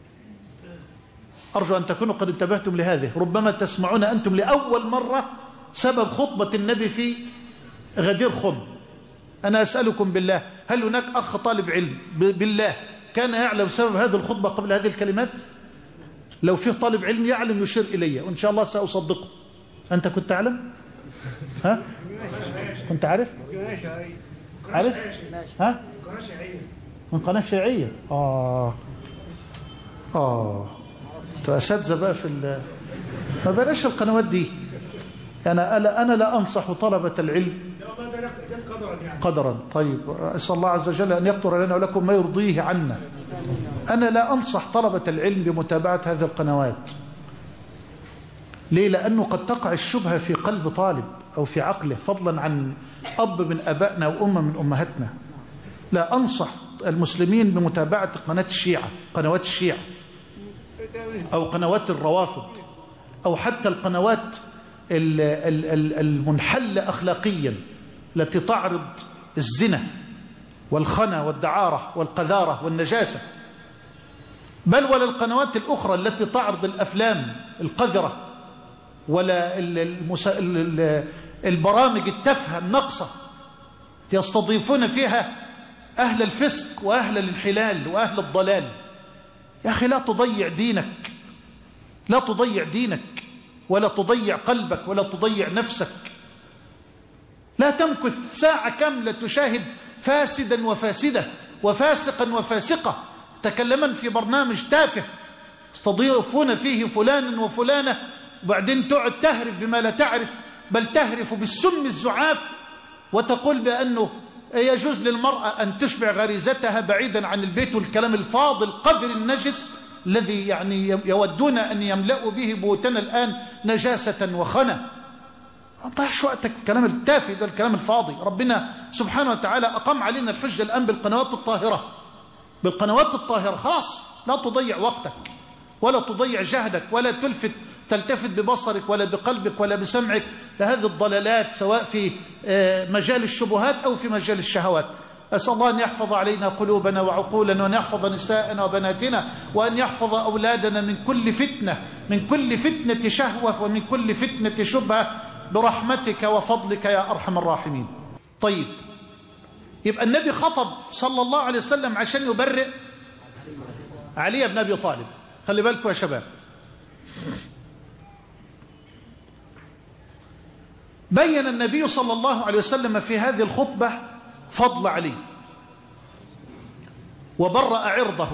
أرجو أن تكونوا قد انتبهتم لهذه، ربما تسمعون أنتم لأول مرة سبب خطبة النبي في غدير خم. أنا أسألكم بالله، هل هناك أخ طالب علم بالله كان يعلم سبب هذه الخطبة قبل هذه الكلمات؟ لو فيه طالب علم يعلم يشير إلي وإن شاء الله سأصدقه. أنت كنت تعلم؟ ها؟ كنت عارف؟ عارف؟ ها؟ من قناة شيعية. آه آه أساتذة بقى في ال ما بلاش القنوات دي. أنا أنا أنا لا أنصح طلبة العلم قدرا. طيب أسأل الله عز وجل أن يقدر لنا ولكم ما يرضيه عنا. أنا لا أنصح طلبة العلم بمتابعة هذه القنوات. ليه؟ لأنه قد تقع الشبهة في قلب طالب أو في عقله، فضلا عن أب من أبائنا وأم من أمهاتنا. لا أنصح المسلمين بمتابعة قناة الشيعة، قنوات الشيعة أو قنوات الروافض أو حتى القنوات المنحلة أخلاقيا التي تعرض الزنا والخنا والدعارة والقذارة والنجاسة، بل ولا القنوات الأخرى التي تعرض الأفلام القذرة ولا البرامج التافهة النقصة يستضيفون فيها أهل الفسق وأهل الانحلال وأهل الضلال. يا أخي لا تضيع دينك، لا تضيع دينك ولا تضيع قلبك ولا تضيع نفسك. لا تمكث ساعة كاملة تشاهد فاسدا وفاسدة وفاسقا وفاسقة تكلما في برنامج تافه يستضيفون فيه فلانا وفلانة، وبعدين تقعد تهرف بما لا تعرف، بل تهرف بالسم الزعاف وتقول بأنه يجوز للمرأة أن تشبع غريزتها بعيدا عن البيت، والكلام الفاضل القذر النجس الذي يعني يودون أن يملأوا به بيوتنا الآن نجاسة وخنا. ما تضيعش وقتك في الكلام التافه ده، الكلام الفاضي. ربنا سبحانه وتعالى أقام علينا الحجة الآن بالقنوات الطاهرة، بالقنوات الطاهرة. خلاص لا تضيع وقتك ولا تضيع جهدك ولا تلفت تلتفت ببصرك ولا بقلبك ولا بسمعك لهذه الضلالات، سواء في مجال الشبهات أو في مجال الشهوات. أسأل الله أن يحفظ علينا قلوبنا وعقولنا، وأن يحفظ نساءنا وبناتنا، وأن يحفظ أولادنا من كل فتنة، من كل فتنة شهوة ومن كل فتنة شبهة برحمتك وفضلك يا أرحم الراحمين. طيب، يبقى النبي خطب صلى الله عليه وسلم عشان يبرئ علي بن أبي طالب. خلي بالكم يا شباب، بين النبي صلى الله عليه وسلم في هذه الخطبة فضل علي وبرأ عرضه،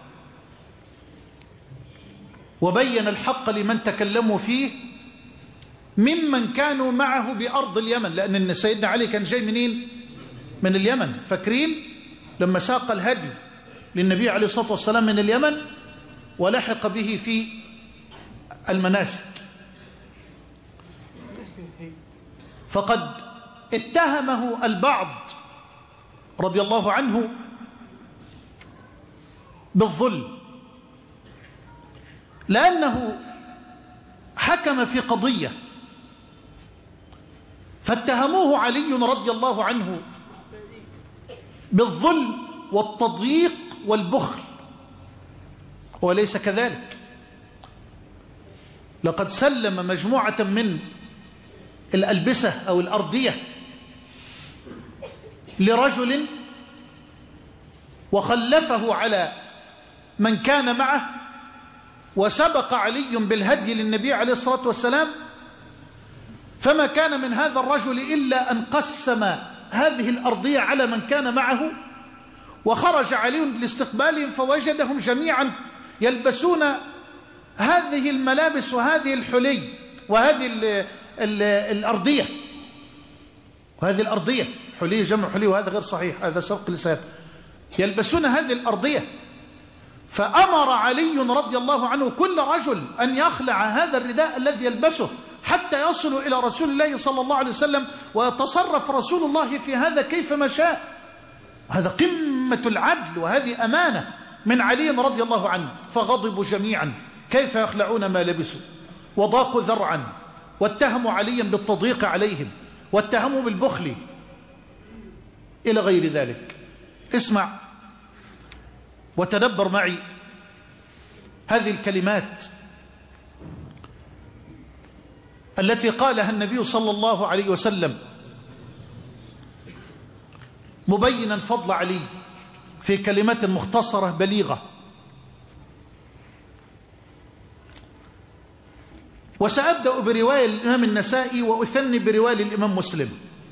وبين الحق لمن تكلموا فيه ممن كانوا معه بأرض اليمن، لأن سيدنا علي كان جاي منين؟ من اليمن. فاكرين لما ساق الهدي للنبي عليه الصلاة والسلام من اليمن ولحق به في المناسك، فقد اتهمه البعض رضي الله عنه بالظلم، لأنه حكم في قضية فاتهموه علي رضي الله عنه بالظلم والتضييق والبخل، وليس كذلك. لقد سلم مجموعة من الألبسة أو الأردية لرجل وخلفه على من كان معه، وسبق علي بالهدي للنبي عليه الصلاة والسلام، فما كان من هذا الرجل إلا أن قسم هذه الأرضية على من كان معه، وخرج علي لاستقبالهم فوجدهم جميعا يلبسون هذه الملابس وهذه الحلي وهذه ال ال الأرضية وهذه الأرضية حلي جمع حلي، وهذا غير صحيح، هذا سبق لسان. يلبسون هذه الأرضية، فأمر علي رضي الله عنه كل رجل أن يخلع هذا الرداء الذي يلبسه حتى يصلوا إلى رسول الله صلى الله عليه وسلم، ويتصرف رسول الله في هذا كيفما شاء. هذا قمة العدل، وهذه أمانة من علي رضي الله عنه. فغضبوا جميعا كيف يخلعون ما لبسوا، وضاقوا ذرعا، واتهموا عليا بالتضييق عليهم، واتهموا بالبخل إلى غير ذلك. اسمع وتدبر معي هذه الكلمات. التي قالها النبي صلى الله عليه وسلم مبينا فضل علي في كلمات مختصرة بليغة. وسأبدأ برواية الإمام النسائي وأثني برواية الإمام مسلم.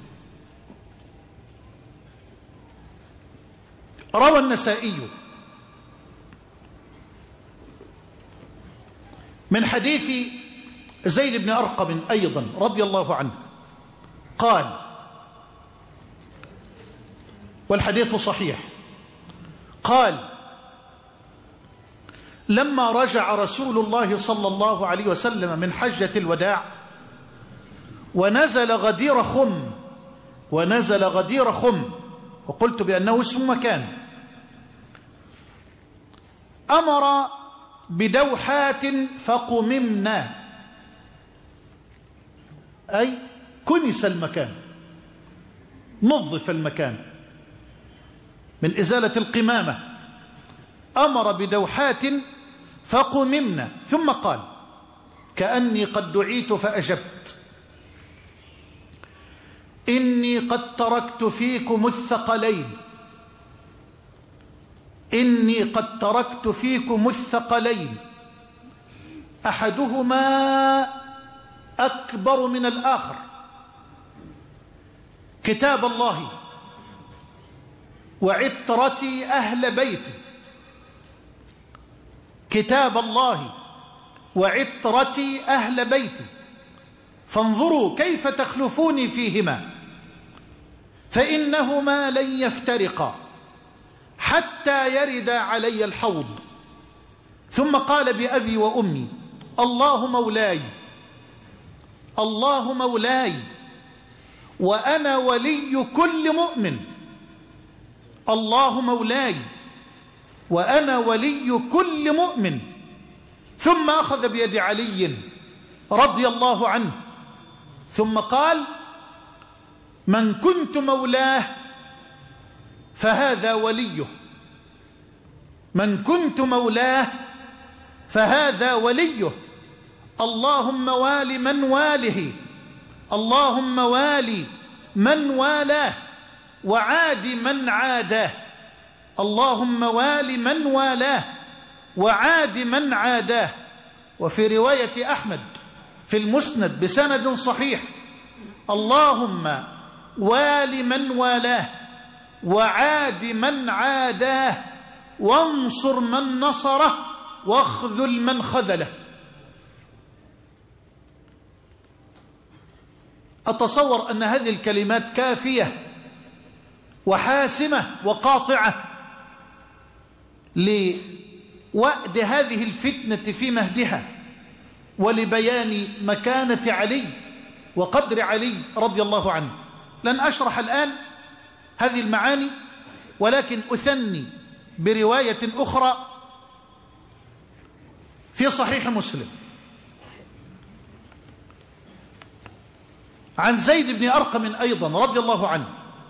روى النسائي من حديث زيد بن أرقم أيضا رضي الله عنه قال، والحديث صحيح، قال: لما رجع رسول الله صلى الله عليه وسلم من حجة الوداع ونزل غدير خم ونزل غدير خم وقلت بأنه اسم مكان، أمر بدوحات فقممنا، أي كنس المكان، نظف المكان من إزالة القمامة. أمر بدوحات فقممنا، ثم قال: كأني قد دعيت فأجبت، إني قد تركت فيكم الثقلين إني قد تركت فيكم الثقلين أحدهما أكبر من الآخر، كتاب الله وعترتي أهل بيتي كتاب الله وعترتي أهل بيتي، فانظروا كيف تخلفوني فيهما، فإنهما لن يفترقا حتى يرد علي الحوض. ثم قال بأبي وأمي: الله مولاي الله مولاي وأنا ولي كل مؤمن، الله مولاي وأنا ولي كل مؤمن. ثم أخذ بيد علي رضي الله عنه ثم قال: من كنت مولاه فهذا وليه من كنت مولاه فهذا وليه اللهم وال من واله اللهم والي من والاه وعاد من عاداه اللهم وال من والاه وعاد من عاداه. وفي رواية أحمد في المسند بسند صحيح: اللهم وال من والاه وعاد من عاداه وانصر من نصره واخذل من خذله. أتصور أن هذه الكلمات كافية وحاسمة وقاطعة لوأد هذه الفتنة في مهدها ولبيان مكانة علي وقدر علي رضي الله عنه. لن أشرح الآن هذه المعاني، ولكن أثني برواية أخرى في صحيح مسلم عن زيد بن أرقم أيضا رضي الله عنه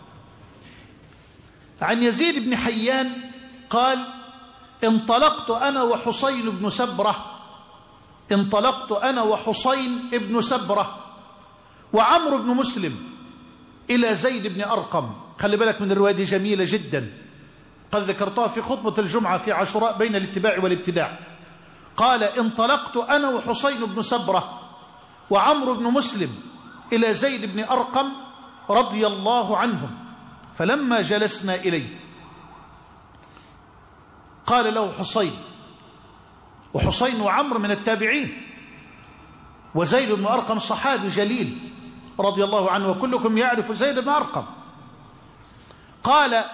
عن يزيد بن حيان قال: انطلقت أنا وحسين بن سبرة انطلقت أنا وحسين بن سبرة وعمرو بن مسلم إلى زيد بن أرقم. خلي بالك من الرواية دي جميلة جدا، قد ذكرتها في خطبة الجمعة في عاشوراء بين الاتباع والابتداع. قال: انطلقت أنا وحسين بن سبرة وعمرو بن مسلم إلى زيد بن أرقم رضي الله عنهم، فلما جلسنا إليه قال له حسين، وحسين وعمرو من التابعين، وزيد بن أرقم صحابي جليل رضي الله عنه، وكلكم يعرف زيد بن أرقم. قال: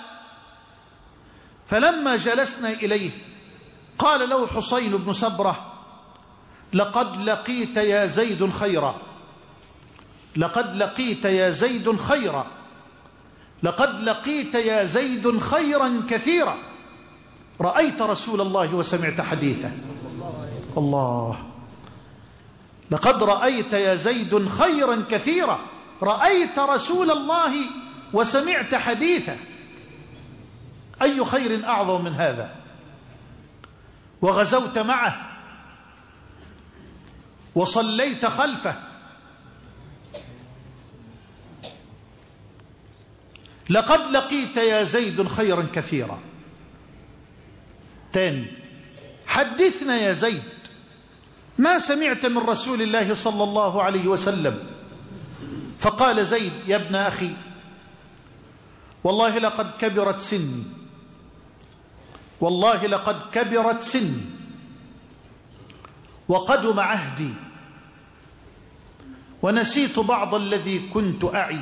فلما جلسنا إليه قال له حسين بن سبرة: لقد لقيت يا زيد خيرا لقد لقيت يا زيد خيرا لقد لقيت يا زيد خيرا كثيرا، رأيت رسول الله وسمعت حديثه. الله، لقد رأيت يا زيد خيرا كثيرا، رأيت رسول الله وسمعت حديثه، أي خير أعظم من هذا؟ وغزوت معه وصليت خلفه لقد لقيت يا زيد خيرا كثيرا. تاني: حدثنا يا زيد ما سمعت من رسول الله صلى الله عليه وسلم. فقال زيد: يا ابن أخي، والله لقد كبرت سني، والله لقد كبرت سني وقدم عهدي، ونسيت بعض الذي كنت أعي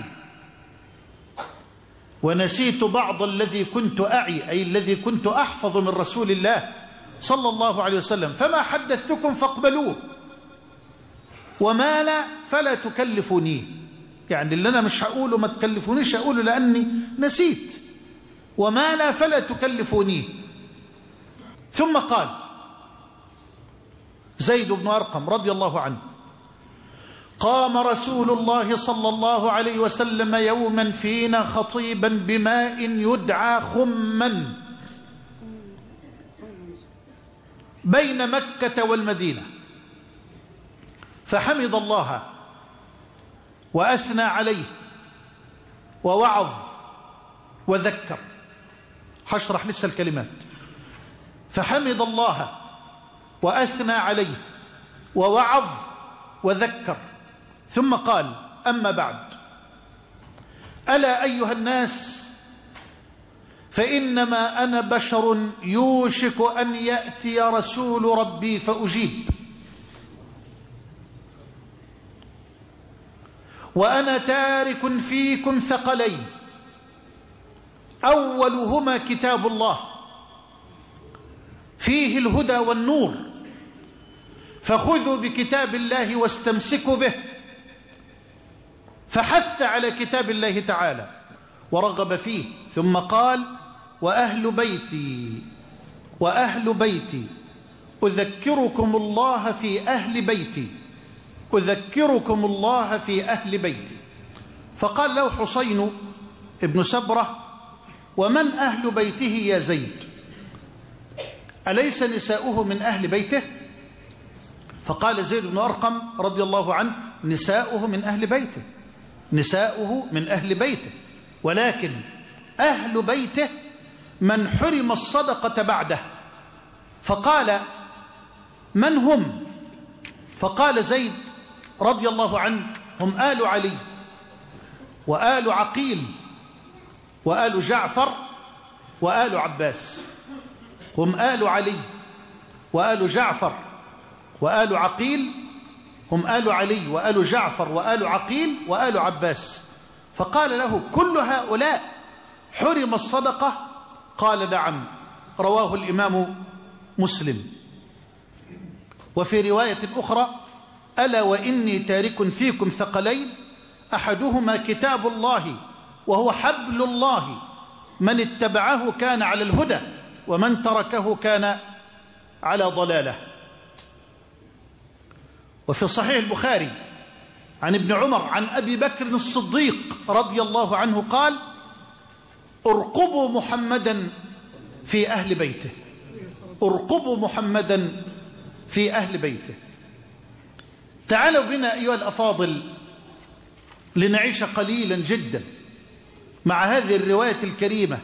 ونسيت بعض الذي كنت أعي أي الذي كنت أحفظ من رسول الله صلى الله عليه وسلم، فما حدثتكم فاقبلوه، وما لا فلا تكلفوني. يعني اللي أنا مش هقوله ما تكلفونيش هقوله لأني نسيت، وما لا فلا تكلفوني. ثم قال زيد بن أرقم رضي الله عنه: قام رسول الله صلى الله عليه وسلم يوما فينا خطيبا بماء يدعى خما بين مكة والمدينة، فحمد الله وأثنى عليه ووعظ وذكر. هشرح لسه الكلمات. فحمد الله وأثنى عليه ووعظ وذكر، ثم قال: أما بعد، ألا أيها الناس، فإنما أنا بشر يوشك أن يأتي رسول ربي فأجيب، وأنا تارك فيكم ثقلين، أولهما كتاب الله فيه الهدى والنور، فخذوا بكتاب الله واستمسكوا به. فحث على كتاب الله تعالى ورغب فيه، ثم قال: وأهل بيتي وأهل بيتي أذكركم الله في أهل بيتي أذكركم الله في أهل بيتي. فقال له حسين ابن سبرة: ومن أهل بيته يا زيد؟ أليس نساؤه من أهل بيته؟ فقال زيد بن أرقم رضي الله عنه: نساؤه من أهل بيته نساؤه من أهل بيته ولكن أهل بيته من حرم الصدقة بعده. فقال: من هم؟ فقال زيد رضي الله عنه: هم آل علي وآل عقيل وآل جعفر وآل عباس. هم آل علي وآل جعفر وآل عقيل هم آل علي وآل جعفر وآل عقيل وآل عباس. فقال له: كل هؤلاء حرم الصدقة؟ قال: نعم. رواه الإمام مسلم. وفي رواية أخرى: ألا وإني تارك فيكم ثقلين، أحدهما كتاب الله وهو حبل الله، من اتبعه كان على الهدى ومن تركه كان على ضلاله. وفي صحيح البخاري عن ابن عمر عن أبي بكر الصديق رضي الله عنه قال: ارقبوا محمدا في أهل بيته ارقبوا محمدا في أهل بيته. تعالوا بنا أيها الأفاضل لنعيش قليلا جدا مع هذه الرواية الكريمة،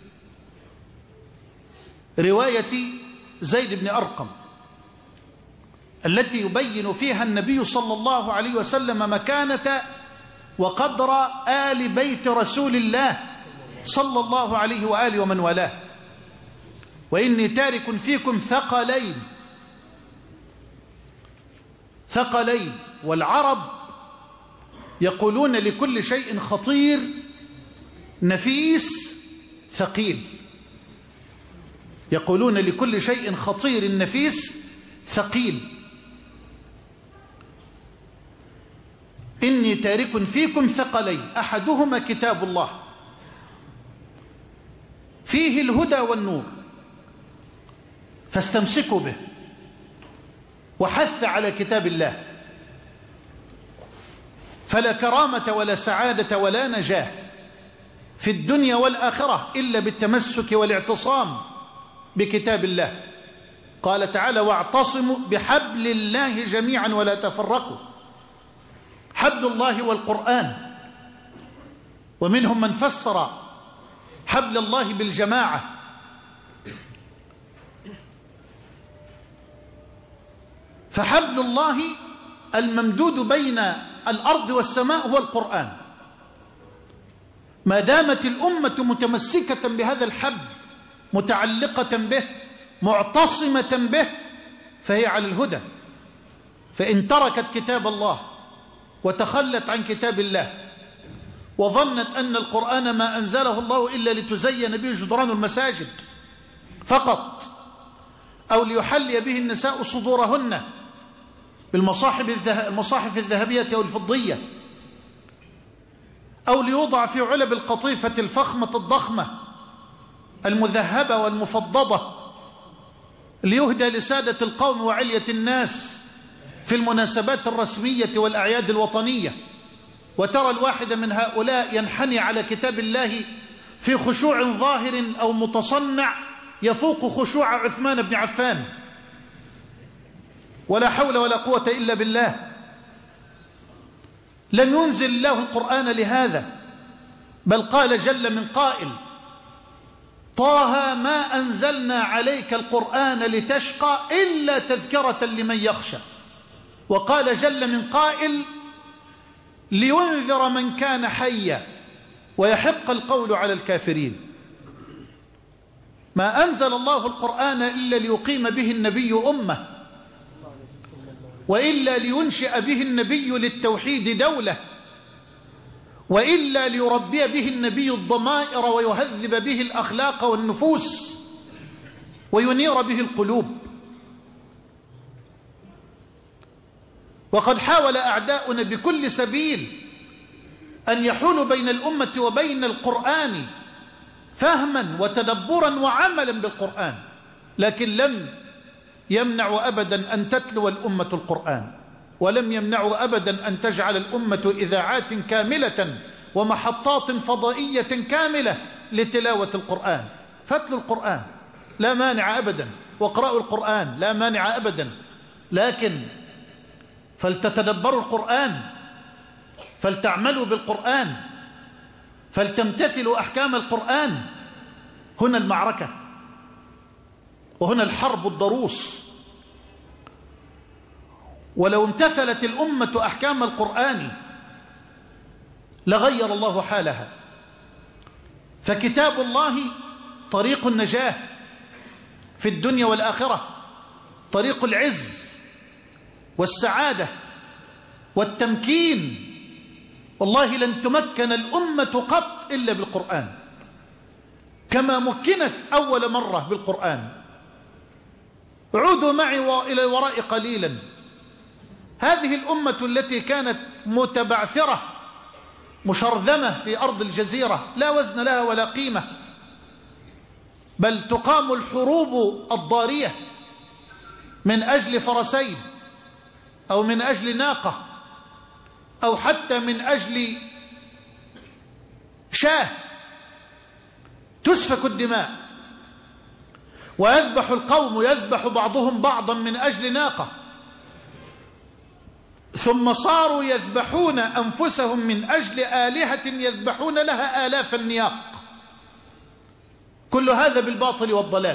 رواية زيد بن أرقم، التي يبين فيها النبي صلى الله عليه وسلم مكانة وقدر آل بيت رسول الله صلى الله عليه وآله ومن والاه. وإني تارك فيكم ثقلين ثقلين والعرب يقولون لكل شيء خطير نفيس ثقيل يقولون لكل شيء خطير نفيس ثقيل. إني تارك فيكم ثقلين، أحدهما كتاب الله فيه الهدى والنور، فاستمسكوا به. وحث على كتاب الله، فلا كرامة ولا سعادة ولا نجاة في الدنيا والآخرة إلا بالتمسك والاعتصام بكتاب الله. قال تعالى: واعتصموا بحبل الله جميعا ولا تفرقوا. حبل الله والقرآن. ومنهم من فسر حبل الله بالجماعة. فحبل الله الممدود بين الأرض والسماء هو القرآن. ما دامت الأمة متمسكة بهذا الحبل، متعلقة به، معتصمة به، فهي على الهدى. فإن تركت كتاب الله وتخلت عن كتاب الله وظنت أن القرآن ما أنزله الله إلا لتزين به جدران المساجد فقط، أو ليحلي به النساء صدورهن بالمصاحف الذهبية أو الفضية، أو ليوضع في علب القطيفة الفخمة الضخمة المذهبة والمفضضة ليهدى لسادة القوم وعلية الناس في المناسبات الرسمية والأعياد الوطنية، وترى الواحد من هؤلاء ينحني على كتاب الله في خشوع ظاهر أو متصنع يفوق خشوع عثمان بن عفان، ولا حول ولا قوة إلا بالله. لم ينزل الله القرآن لهذا، بل قال جل من قائل: طه ما أنزلنا عليك القرآن لتشقى إلا تذكرة لمن يخشى. وقال جل من قائل: لينذر من كان حيا ويحق القول على الكافرين. ما أنزل الله القرآن إلا ليقيم به النبي أمة، وإلا لينشئ به النبي للتوحيد دولة، وإلا ليربي به النبي الضمائر ويهذب به الأخلاق والنفوس وينير به القلوب. وقد حاول أعداؤنا بكل سبيل أن يحولوا بين الأمة وبين القرآن فهما وتدبرا وعملا بالقرآن، لكن لم يمنعوا أبدا أن تتلو الأمة القرآن، ولم يمنعوا أبدا أن تجعل الأمة إذاعات كاملة ومحطات فضائية كاملة لتلاوة القرآن. فاتلوا القرآن لا مانع أبدا، واقرأوا القرآن لا مانع أبدا، لكن فلتتدبروا القرآن، فلتعملوا بالقرآن، فلتمتثلوا أحكام القرآن. هنا المعركة، وهنا الحرب الضروس. ولو امتثلت الأمة أحكام القرآن لغير الله حالها. فكتاب الله طريق النجاة في الدنيا والآخرة، طريق العز والسعادة والتمكين. والله لن تمكن الأمة قط إلا بالقرآن، كما مكنت أول مرة بالقرآن. عودوا معي إلى الوراء قليلا. هذه الأمة التي كانت متبعثرة مشرذمة في أرض الجزيرة لا وزن لها ولا قيمة، بل تقام الحروب الضارية من أجل فرسين أو من أجل ناقة أو حتى من أجل شاة، تسفك الدماء ويذبح القوم، يذبح بعضهم بعضا من أجل ناقة، ثم صاروا يذبحون أنفسهم من أجل آلهة يذبحون لها آلاف النياق. كل هذا بالباطل والضلال.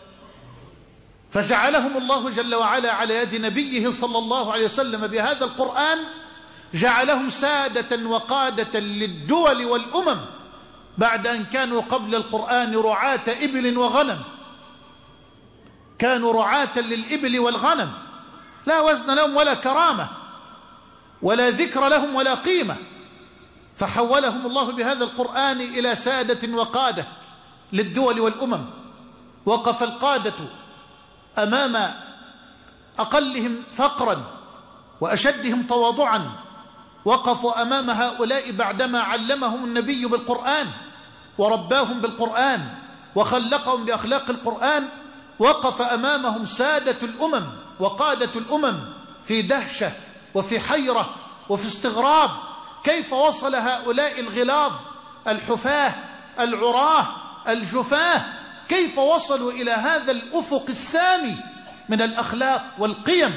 فجعلهم الله جل وعلا على يد نبيه صلى الله عليه وسلم بهذا القرآن، جعلهم سادة وقادة للدول والأمم، بعد أن كانوا قبل القرآن رعاة إبل وغنم. كانوا رعاة للإبل والغنم، لا وزن لهم ولا كرامة ولا ذكر لهم ولا قيمة. فحولهم الله بهذا القرآن إلى سادة وقادة للدول والأمم. وقف القادة أمام أقلهم فقرا وأشدهم تواضعا، وقفوا أمام هؤلاء بعدما علمهم النبي بالقرآن ورباهم بالقرآن وخلقهم بأخلاق القرآن. وقف أمامهم سادة الأمم وقادة الأمم في دهشة وفي حيرة وفي استغراب. كيف وصل هؤلاء الغلاظ الحفاة العراه الجفاه، كيف وصلوا إلى هذا الأفق السامي من الأخلاق والقيم؟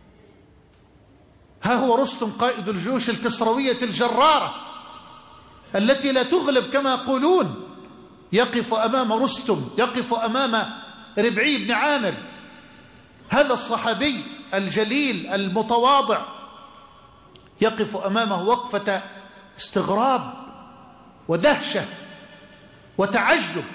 ها هو رستم قائد الجيوش الكسروية الجرارة التي لا تغلب كما يقولون، يقف أمام رستم، يقف أمام ربعي بن عامر، هذا الصحابي الجليل المتواضع، يقف أمامه وقفة استغراب ودهشة وتعجب،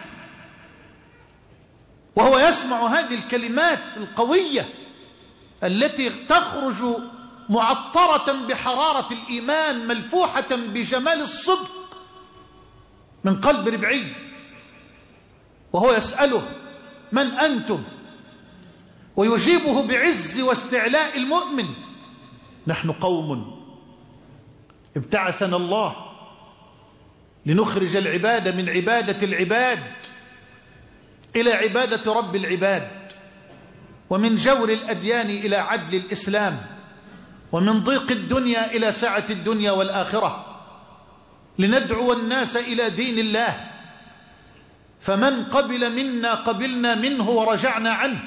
وهو يسمع هذه الكلمات القوية التي تخرج معطرة بحرارة الإيمان ملفوحة بجمال الصدق من قلب ربعي، وهو يسأله: من أنتم؟ ويجيبه بعز واستعلاء المؤمن: نحن قوم ابتعثنا الله لنخرج العباد من عبادة العباد إلى عبادة رب العباد، ومن جور الأديان إلى عدل الإسلام، ومن ضيق الدنيا إلى سعة الدنيا والآخرة، لندعو الناس إلى دين الله، فمن قبل منا قبلنا منه ورجعنا عنه،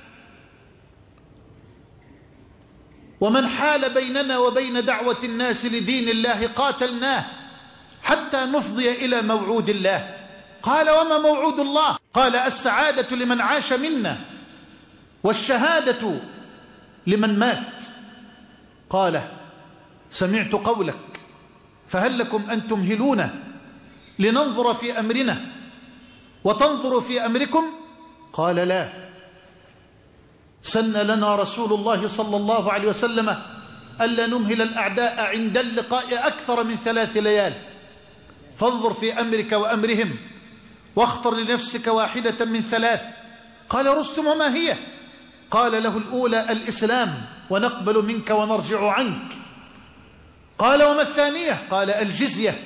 ومن حال بيننا وبين دعوة الناس لدين الله قاتلناه حتى نفضي إلى موعود الله. قال: وما موعود الله؟ قال: السعادة لمن عاش منا، والشهادة لمن مات. قال: سمعت قولك، فهل لكم أن تمهلون لننظر في أمرنا وتنظروا في أمركم؟ قال: لا. سن لنا رسول الله صلى الله عليه وسلم ألا نمهل الأعداء عند اللقاء أكثر من ثلاث ليال، فانظر في أمرك وأمرهم واختر لنفسك واحدة من ثلاث. قال رستم: وما هي؟ قال له: الأولى الإسلام، ونقبل منك ونرجع عنك. قال: وما الثانية؟ قال: الجزية،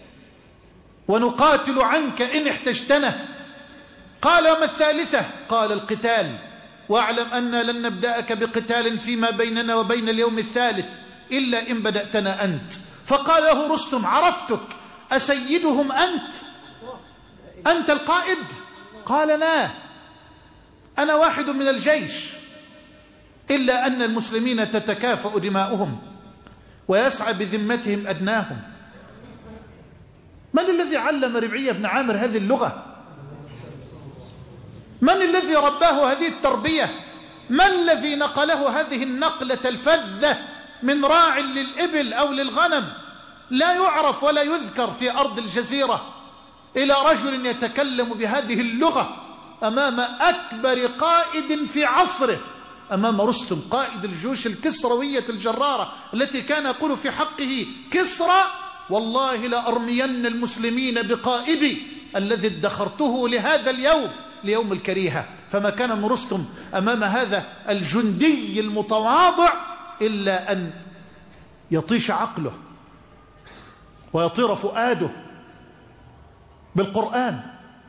ونقاتل عنك إن احتجتنا. قال: وما الثالثة؟ قال: القتال، واعلم أن لن نبدأك بقتال فيما بيننا وبين اليوم الثالث إلا إن بدأتنا أنت. فقال له رستم: عرفتك، أسيدهم أنت؟ أنت القائد؟ قال: لا، أنا واحد من الجيش، إلا أن المسلمين تتكافأ دماؤهم ويسعى بذمتهم أدناهم. من الذي علم ربعي بن عامر هذه اللغة؟ من الذي رباه هذه التربية؟ من الذي نقله هذه النقلة الفذة من راع للإبل أو للغنم لا يعرف ولا يذكر في أرض الجزيرة إلى رجل يتكلم بهذه اللغة أمام أكبر قائد في عصره، أمام رستم قائد الجيوش الكسروية الجرارة التي كان يقول في حقه كسرى: والله لأرمين المسلمين بقائدي الذي ادخرته لهذا اليوم، ليوم الكريهة. فما كان من رستم أمام هذا الجندي المتواضع إلا أن يطيش عقله ويطير فؤاده بالقرآن.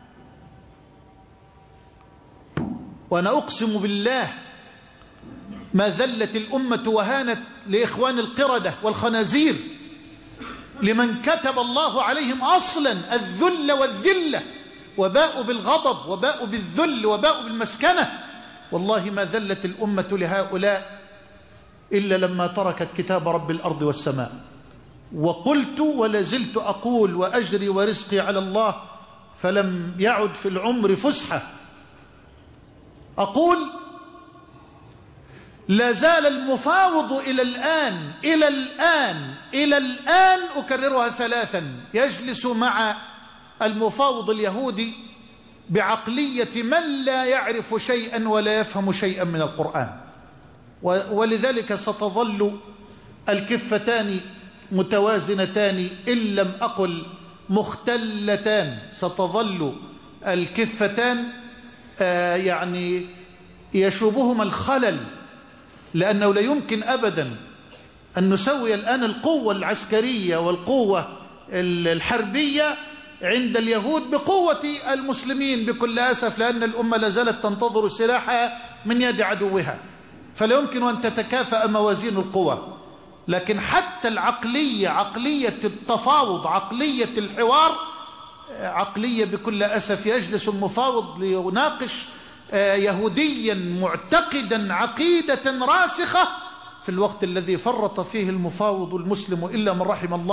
وأنا أقسم بالله ما ذلت الأمة وهانت لإخوان القردة والخنازير لمن كتب الله عليهم أصلا الذل والذلة، وباءوا بالغضب وباءوا بالذل وباءوا بالمسكنة. والله ما ذلت الأمة لهؤلاء إلا لما تركت كتاب رب الأرض والسماء. وقلت ولازلت أقول: وأجري ورزقي على الله، فلم يعد في العمر فسحة. أقول: لا زال المفاوض إلى الآن إلى الآن إلى الآن أكررها ثلاثا يجلس مع المفاوض اليهودي بعقلية من لا يعرف شيئا ولا يفهم شيئا من القرآن. ولذلك ستظل الكفتان متوازنتان إن لم أقل مختلتان. ستظل الكفتان آه يعني يشوبهما الخلل، لأنه لا يمكن أبدا أن نسوي الآن القوة العسكرية والقوة الحربية عند اليهود بقوة المسلمين بكل أسف، لأن الأمة لازالت تنتظر سلاحها من يد عدوها، فلا يمكن أن تتكافأ موازين القوى. لكن حتى العقلية، عقلية التفاوض، عقلية الحوار، عقلية بكل أسف يجلس المفاوض ليناقش يهوديا معتقدا عقيدة راسخة في الوقت الذي فرط فيه المفاوض المسلم إلا من رحم الله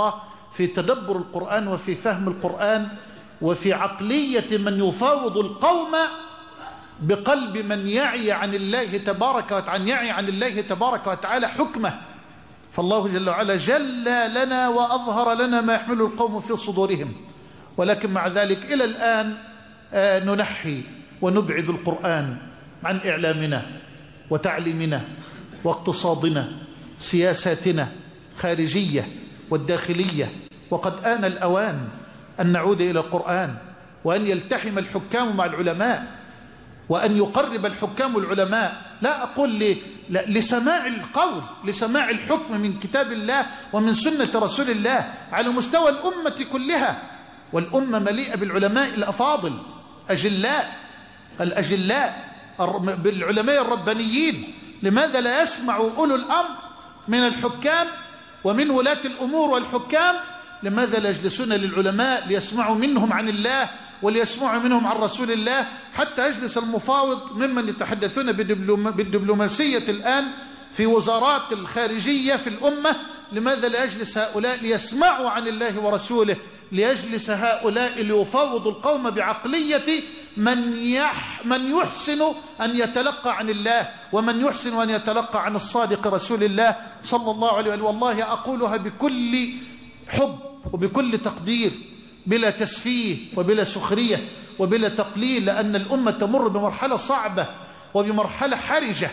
في تدبر القرآن وفي فهم القرآن وفي عقلية من يفاوض القوم بقلب من يعي عن الله تبارك وتعالى يعي عن الله تبارك وتعالى حكمه. فالله جل وعلا جل لنا وأظهر لنا ما يحمله القوم في صدورهم، ولكن مع ذلك إلى الآن ننحي ونبعد القرآن عن إعلامنا وتعليمنا واقتصادنا سياساتنا خارجية والداخلية. وقد آن الأوان أن نعود إلى القرآن، وأن يلتحم الحكام مع العلماء، وأن يقرب الحكام العلماء. لا أقول لي لا لسماع القول، لسماع الحكم من كتاب الله ومن سنة رسول الله على مستوى الأمة كلها. والأمة مليئة بالعلماء الأفاضل أجلاء الأجلاء بالعلماء الربانيين. لماذا لا يسمع أولو الأمر من الحكام ومن ولاة الأمور والحكام؟ لماذا لا يجلسون للعلماء ليسمعوا منهم عن الله وليسمعوا منهم عن رسول الله؟ حتى يجلس المفاوض ممن يتحدثون بالدبلوماسية الآن في وزارات الخارجية في الأمة، لماذا لا يجلس هؤلاء ليسمعوا عن الله ورسوله؟ ليجلس هؤلاء ليفاوضوا القوم بعقلية من, يح من يحسن أن يتلقى عن الله، ومن يحسن أن يتلقى عن الصادق رسول الله صلى الله عليه وسلم. والله أقولها بكل حب وبكل تقدير، بلا تسفيه وبلا سخرية وبلا تقليل، لأن الأمة تمر بمرحلة صعبة وبمرحلة حرجة،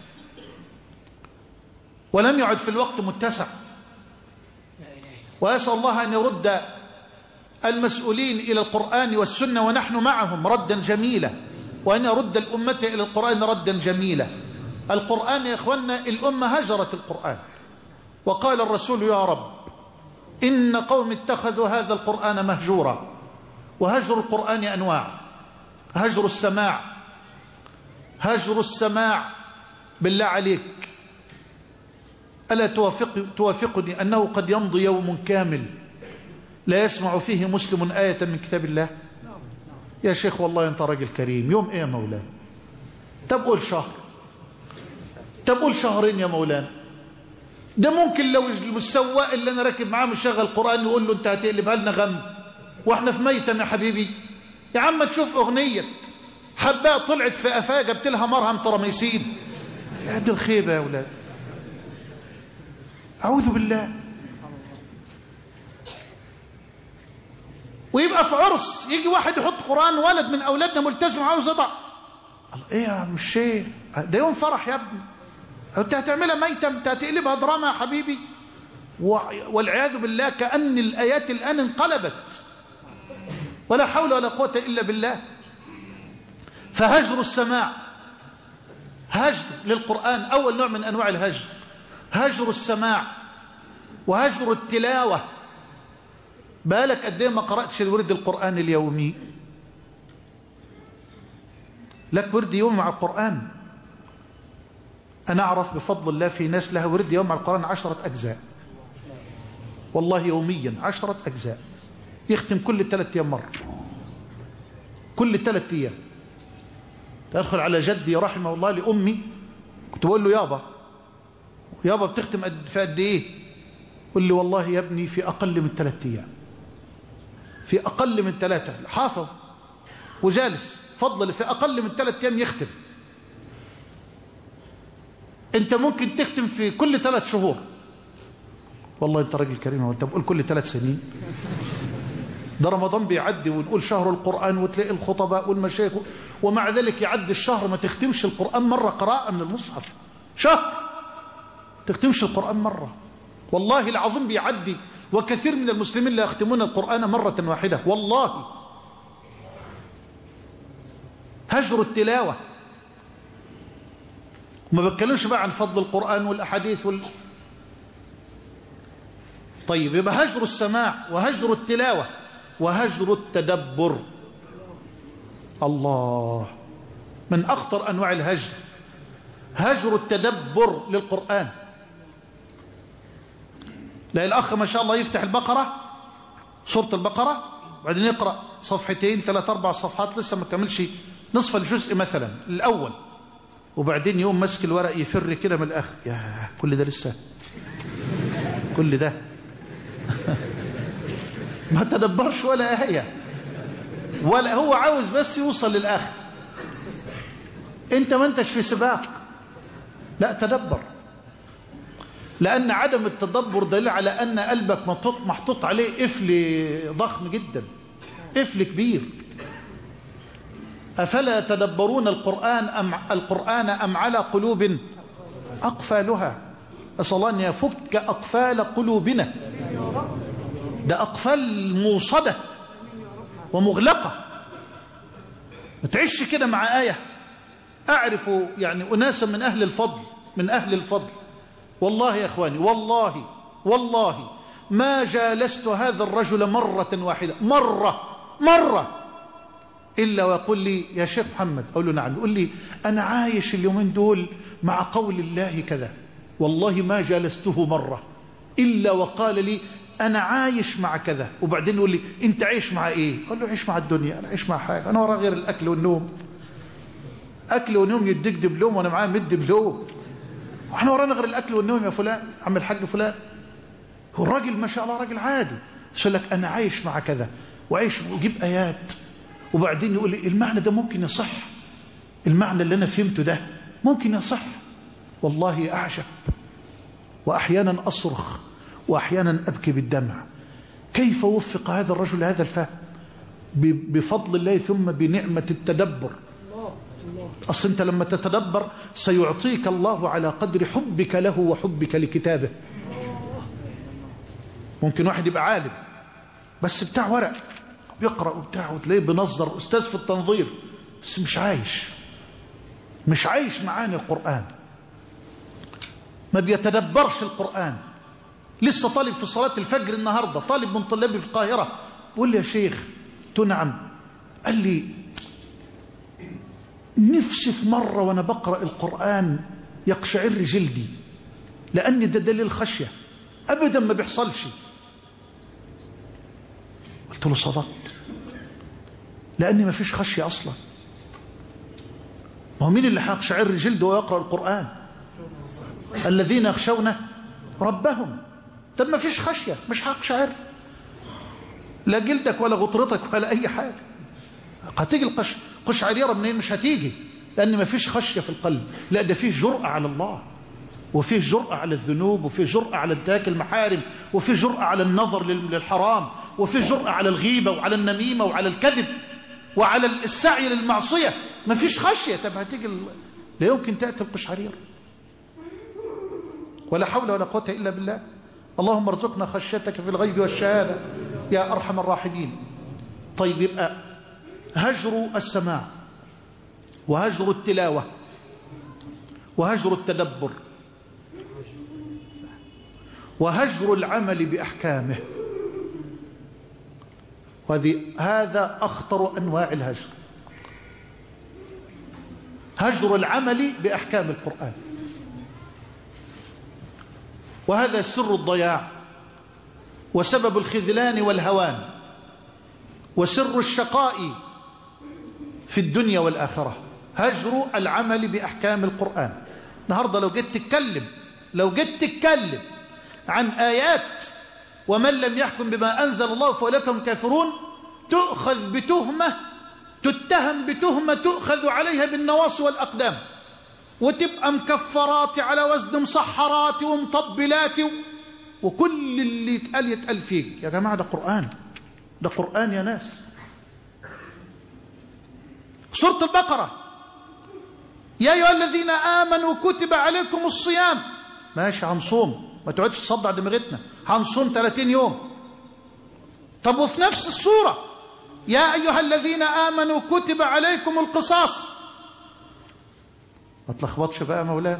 ولم يعد في الوقت متسع. وأسأل الله أن يرد المسؤولين إلى القرآن والسنة ونحن معهم ردا جميلا، وأن يرد الأمة إلى القرآن ردا جميلا. القرآن يا إخوانا، الأمة هجرت القرآن، وقال الرسول يا رب إن قوم اتخذوا هذا القرآن مهجورا. وهجر القرآن أنواع: هجر السماع، هجر السماع بالله عليك ألا توافق توافقني أنه قد يمضي يوم كامل لا يسمع فيه مسلم آية من كتاب الله؟ يا شيخ والله أنت راجل كريم، يوم إيه يا مولانا؟ تبقول شهر، تبقول شهرين يا مولانا. ده ممكن لو السواق اللي أنا راكب معاه مشغل القرآن يقول له أنت هتقلبها لنا غم وإحنا في ميتم يا حبيبي. يا عم تشوف أغنية حباء طلعت في أفاق جبت لها مرهم ترميسين. يا دي الخيبة يا أولاد، أعوذ بالله. ويبقى في عرس يجي واحد يحط قرآن، ولد من أولادنا ملتزم عاوز يضع. إيه يا عم الشيخ، ده يوم فرح يا ابني، أنت هتعملها ميتم، أنت هتقلبها دراما يا حبيبي. والعياذ بالله كأن الآيات الآن انقلبت، ولا حول ولا قوة إلا بالله. فهجر السماع هجر للقرآن، أول نوع من أنواع الهجر هجر السماع وهجر التلاوة. بالك قد ايه ما قرأتش الورد القرآن اليومي؟ لك ورد يوم مع القرآن. أنا أعرف بفضل الله في ناس لها ورد يوم مع القرآن عشرة أجزاء، والله يوميا عشرة أجزاء، يختم كل ثلاثة أيام مرة، كل ثلاثة أيام. أدخل على جدي رحمه الله لأمي، كنت بقول له يابا يابا بتختم في قد إيه؟ قل لي والله يا ابني في أقل من ثلاثة أيام، في أقل من ثلاثة. حافظ وجالس فضل في أقل من ثلاثة أيام يختم. أنت ممكن تختم في كل ثلاث شهور. والله أنت راجل كريم، وأنت بقول كل ثلاث سنين. ده رمضان بيعدي ونقول شهر القرآن وتلاقي الخطباء والمشايخ، ومع ذلك يعدي الشهر ما تختمش القرآن مرة قراءة من المصحف. شهر تختمش القرآن مرة، والله العظيم بيعدي. وكثير من المسلمين لا يختمون القرآن مرة واحدة والله. هجر التلاوة. ما بتكلمش بقى عن فضل القرآن والأحاديث وال... طيب يبقى هجر السماع وهجر التلاوة وهجر التدبر. الله، من أخطر أنواع الهجر هجر التدبر للقرآن. لا الأخ ما شاء الله يفتح البقرة، سورة البقرة، بعدين يقرأ صفحتين ثلاث أربع صفحات لسه ما كملش نصف الجزء مثلا الأول، وبعدين يقوم مسك الورق يفر كده من الآخر. يا كل ده لسه، كل ده ما تدبرش ولا آية، ولا هو عاوز بس يوصل للآخر. انت ما انتش في سباق، لا تدبر. لأن عدم التدبر دليل على أن قلبك محطوط عليه قفل ضخم جدا، قفل كبير. أفلا يتدبرون القرآن أم القرآن أم على قلوب أقفالها؟ أسأل الله أن يفك أقفال قلوبنا. ده أقفال موصدة ومغلقة. ما تعيش كده مع آية. أعرف يعني أناسا من أهل الفضل، من أهل الفضل والله يا إخواني، والله والله ما جالست هذا الرجل مرة واحدة، مرة مرة إلا ويقول لي يا شيخ محمد، أقول له نعم، يقول لي أنا عايش اليومين دول مع قول الله كذا. والله ما جالسته مرة إلا وقال لي أنا عايش مع كذا. وبعدين يقول لي أنت عايش مع إيه؟ أقول له عايش مع الدنيا، أنا عايش مع حاجة، أنا ورا غير الأكل والنوم. أكل ونوم يديك دبلوم وأنا معاه مد دبلوم. واحنا ورانا غير الأكل والنوم يا فلان، عم الحاج فلان. هو الراجل ما شاء الله راجل عادي، يقول لك أنا عايش مع كذا وعايش، ويجيب آيات. وبعدين يقول لي المعنى ده ممكن يصح، المعنى اللي أنا فهمته ده ممكن يصح. والله أعجب، وأحيانا أصرخ وأحيانا أبكي بالدمع. كيف وفق هذا الرجل هذا الفهم؟ بفضل الله ثم بنعمة التدبر. أصل أنت لما تتدبر سيعطيك الله على قدر حبك له وحبك لكتابه. ممكن واحد يبقى عالم بس بتاع ورق بيقرأ وبتاع، وتلاقيه بنظر أستاذ في التنظير، بس مش عايش، مش عايش معاني القرآن، ما بيتدبرش القرآن. لسه طالب في صلاة الفجر النهاردة، طالب من طلابي في القاهرة، بقول لي يا شيخ، تنعم، قال لي نفسي في مرة وأنا بقرأ القرآن يقشعر جلدي، لأن ده دليل خشية، أبدا ما بيحصلش. قلت له صدقت، لأن ما فيش خشية أصلا. ما هو مين اللي هيقشعر جلده ويقرأ القرآن؟ الذين يخشون ربهم. طب ما فيش خشية، مش هيقشعر لا جلدك ولا غطرتك ولا أي حاجة. هتيجي القش قشعريرة منين؟ مش هتيجي، لأن ما فيش خشية في القلب. لا، ده فيه جرأة على الله، وفيه جرأة على الذنوب، وفيه جرأة على انتهاك المحارم، وفيه جرأة على النظر للحرام، وفيه جرأة على الغيبة وعلى النميمة وعلى الكذب وعلى السعي للمعصية. ما فيش خشية. طب هتيجي ال... لا يمكن تأتي القشعريرة. ولا حول ولا قوة إلا بالله. اللهم ارزقنا خشيتك في الغيب والشهادة يا أرحم الراحمين. طيب، يبقى هجر السماع وهجر التلاوة وهجر التدبر وهجر العمل بأحكامه، وهذه هذا أخطر أنواع الهجر. هجر العمل بأحكام القرآن، وهذا سر الضياع وسبب الخذلان والهوان وسر الشقاء في الدنيا والآخرة. هجر العمل بأحكام القرآن. النهاردة لو جيت تتكلم لو جيت تتكلم عن آيات ومن لم يحكم بما أنزل الله فأولئك هم كافرون، تؤخذ بتهمة، تتهم بتهمة تؤخذ عليها بالنواصي والأقدام، وتبقى مكفرات على وزن مسحرات ومطبلات، وكل اللي يتقال يتقال فيك. يا جماعة ده قرآن، ده قرآن يا ناس. سورة البقرة، يا أيها الذين آمنوا كتب عليكم الصيام. ماشي، هنصوم، ما تقعدش تصدع دماغتنا، هنصوم ثلاثين يوم. طب وفي نفس السورة يا أيها الذين آمنوا كتب عليكم القصاص. ما تلخبطش بقى مولانا،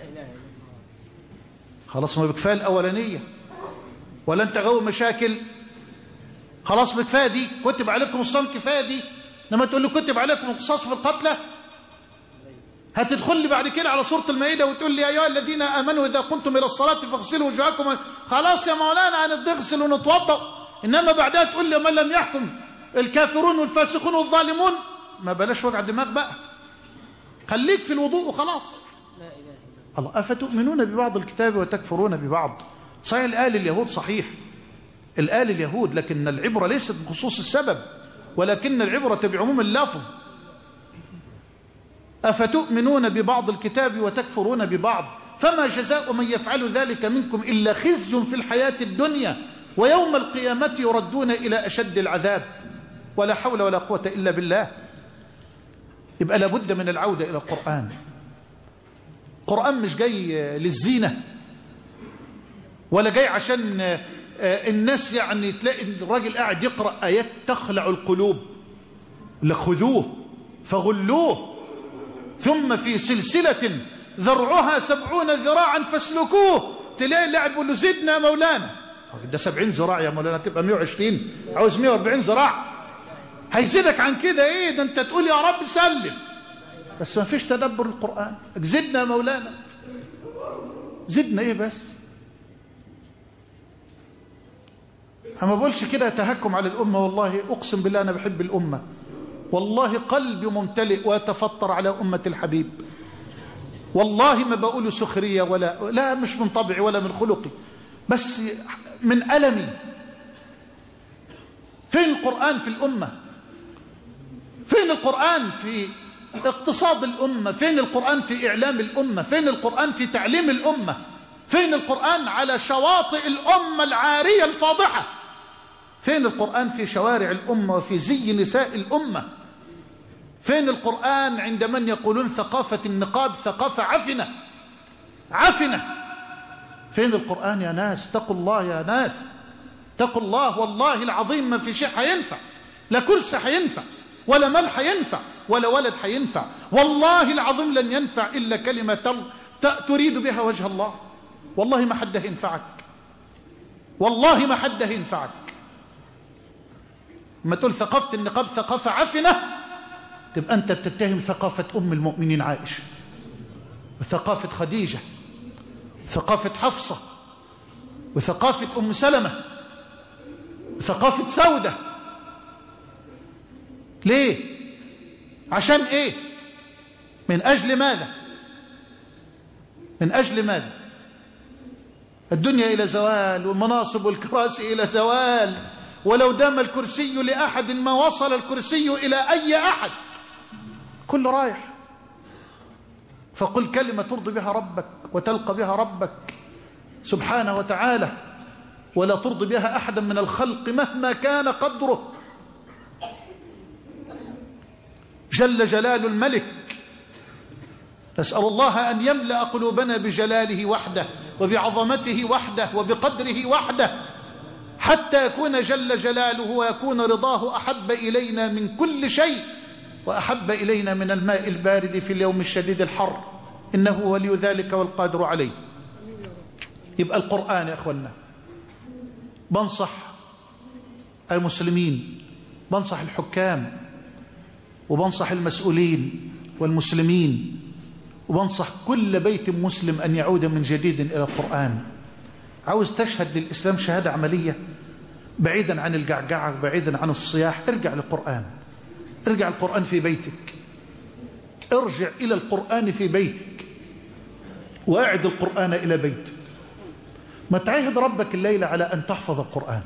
خلاص ما بكفاية الأولانية ولا أنت غاوي مشاكل؟ خلاص بكفاية دي، كتب عليكم الصوم كفاية دي. لما تقول لي كتب عليكم القصاص في القتلى، هتدخل لي بعد كده على سورة المائدة وتقول لي يا أيها الذين آمنوا إذا قمتم إلى الصلاة فاغسلوا وجوهكم. خلاص يا مولانا هنغسل ونتوضأ، إنما بعدها تقول لي من لم يحكم الكافرون والفاسقون والظالمون. ما بلاش وجع دماغ بقى، خليك في الوضوء وخلاص. لا إله إلا الله. أفتؤمنون ببعض الكتاب وتكفرون ببعض. صحيح قال اليهود، صحيح الآية لليهود، لكن العبرة ليست بخصوص السبب، ولكن العبرة بعموم اللفظ. أفتؤمنون ببعض الكتاب وتكفرون ببعض، فما جزاء من يفعل ذلك منكم إلا خزي في الحياة الدنيا ويوم القيامة يردون إلى أشد العذاب، ولا حول ولا قوة إلا بالله. يبقى لابد من العودة إلى القرآن. القرآن مش جاي للزينة، ولا جاي عشان الناس يعني تلاقي الراجل قاعد يقرأ آيات تخلع القلوب، لخذوه فغلوه ثم في سلسلة ذرعها سبعون ذراعا فاسلكوه. تلاقي اللي قاعد بيقول له زدنا مولانا، ده سبعين ذراع يا مولانا، تبقى مئة وعشرين، عاوز مئة وأربعين ذراع، هيزيدك عن كده ايه؟ ده انت تقول يا رب سلم، بس ما فيش تدبر القرآن. زدنا مولانا، زدنا ايه بس؟ أما بقولش كده تهكم على الأمة، والله أقسم بالله أنا بحب الأمة، والله قلبي ممتلئ ويتفطر على أمة الحبيب، والله ما بقول سخرية ولا لا، مش من طبعي ولا من خلقي، بس من ألمي. فين القرآن في الأمة؟ فين القرآن في اقتصاد الأمة؟ فين القرآن في إعلام الأمة؟ فين القرآن في تعليم الأمة؟ فين القرآن على شواطئ الأمة العارية الفاضحة؟ فين القرآن في شوارع الأمة وفي زي نساء الأمة؟ فين القرآن عند من يقولون ثقافة النقاب ثقافة عفنة عفنة؟ فين القرآن يا ناس؟ اتقوا الله يا ناس، اتقوا الله، والله العظيم ما في شيء حينفع، لا كرسي حينفع ولا مال حينفع ولا ولد حينفع، والله العظيم لن ينفع إلا كلمة تريد بها وجه الله. والله ما حد ينفعك، والله ما حد ينفعك. ما تقول ثقافة النقاب ثقافة عفنة، تبقى أنت بتتهم ثقافة أم المؤمنين عائشة، وثقافة خديجة، وثقافة حفصة، وثقافة أم سلمة، وثقافة سودة. ليه؟ عشان إيه؟ من أجل ماذا؟ من أجل ماذا؟ الدنيا إلى زوال، والمناصب والكراسي إلى زوال، ولو دام الكرسي لأحد ما وصل الكرسي إلى أي أحد، كل رايح. فقل كلمة ترضي بها ربك وتلقى بها ربك سبحانه وتعالى، ولا ترضي بها أحدا من الخلق مهما كان قدره. جل جلال الملك، نسأل الله أن يملأ قلوبنا بجلاله وحده وبعظمته وحده وبقدره وحده، حتى يكون جل جلاله ويكون رضاه أحب إلينا من كل شيء، وأحب إلينا من الماء البارد في اليوم الشديد الحر، إنه ولي ذلك والقادر عليه. يبقى القرآن يا أخوانا، بنصح المسلمين، بنصح الحكام، وبنصح المسؤولين والمسلمين، وبنصح كل بيت مسلم أن يعود من جديد إلى القرآن. عاوز تشهد للإسلام شهادة عملية بعيدا عن الجعجعة وبعيدا عن الصياح، ارجع للقرآن، ارجع القرآن في بيتك، ارجع إلى القرآن في بيتك، واعد القرآن إلى بيتك. ما تعهد ربك الليلة على أن تحفظ القرآن.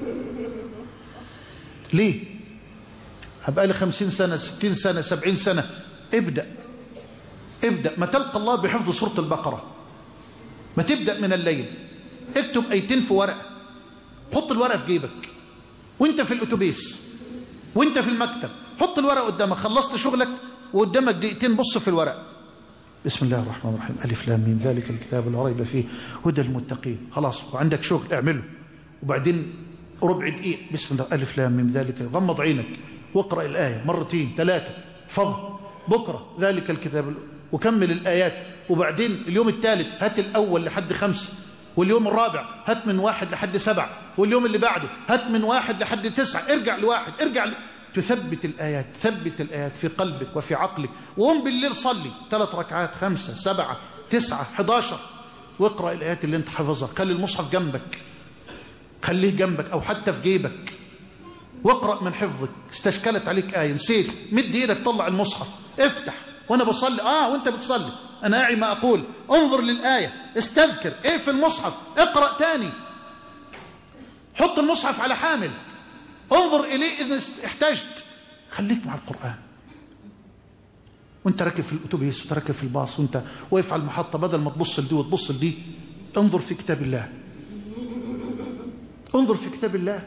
ليه؟ هبقى لي خمسين سنة، ستين سنة، سبعين سنة. ابدأ ابدأ ما تلقى الله بحفظ سورة البقرة، ما تبدأ من الليل. اكتب ايتين في ورقة، حط الورقة في جيبك وانت في الاتوبيس وانت في المكتب، حط الورقة قدامك، خلصت شغلك وقدامك دقيقتين بص في الورقة. بسم الله الرحمن الرحيم، ألف لام ميم، ذلك الكتاب لا ريب فيه هدى المتقين. خلاص، وعندك شغل اعمله. وبعدين ربع دقيقة، بسم الله ألف لام ميم ذلك، غمض عينك واقرأ الآية مرتين ثلاثة، احفظها. بكرة ذلك الكتاب، وكمل الآيات. وبعدين اليوم الثالث هات الأول لحد خمسة، واليوم الرابع هات من واحد لحد سبعة، واليوم اللي بعده هات من واحد لحد تسعة. ارجع لواحد، ارجع ل... تثبت الآيات، ثبت الآيات في قلبك وفي عقلك. وقوم بالليل صلي ثلاث ركعات، خمسة، سبعة، تسعة، حداشر، واقرأ الآيات اللي انت حافظها. خلي المصحف جنبك، خليه جنبك أو حتى في جيبك، واقرأ من حفظك. استشكلت عليك آية نسيت، مد ايدك طلع المصحف، افتح وانا بصلي، اه وانت بتصلي انا اعي ما اقول، انظر للآية، استذكر ايه في المصحف، اقرأ تاني. حط المصحف على حامل، انظر إليه إذا احتجت. خليك مع القرآن وانت راكب في الأتوبيس وانت راكب في الباص وانت واقف على المحطة، بدل ما تبص لدي وتبص لدي انظر في كتاب الله، انظر في كتاب الله،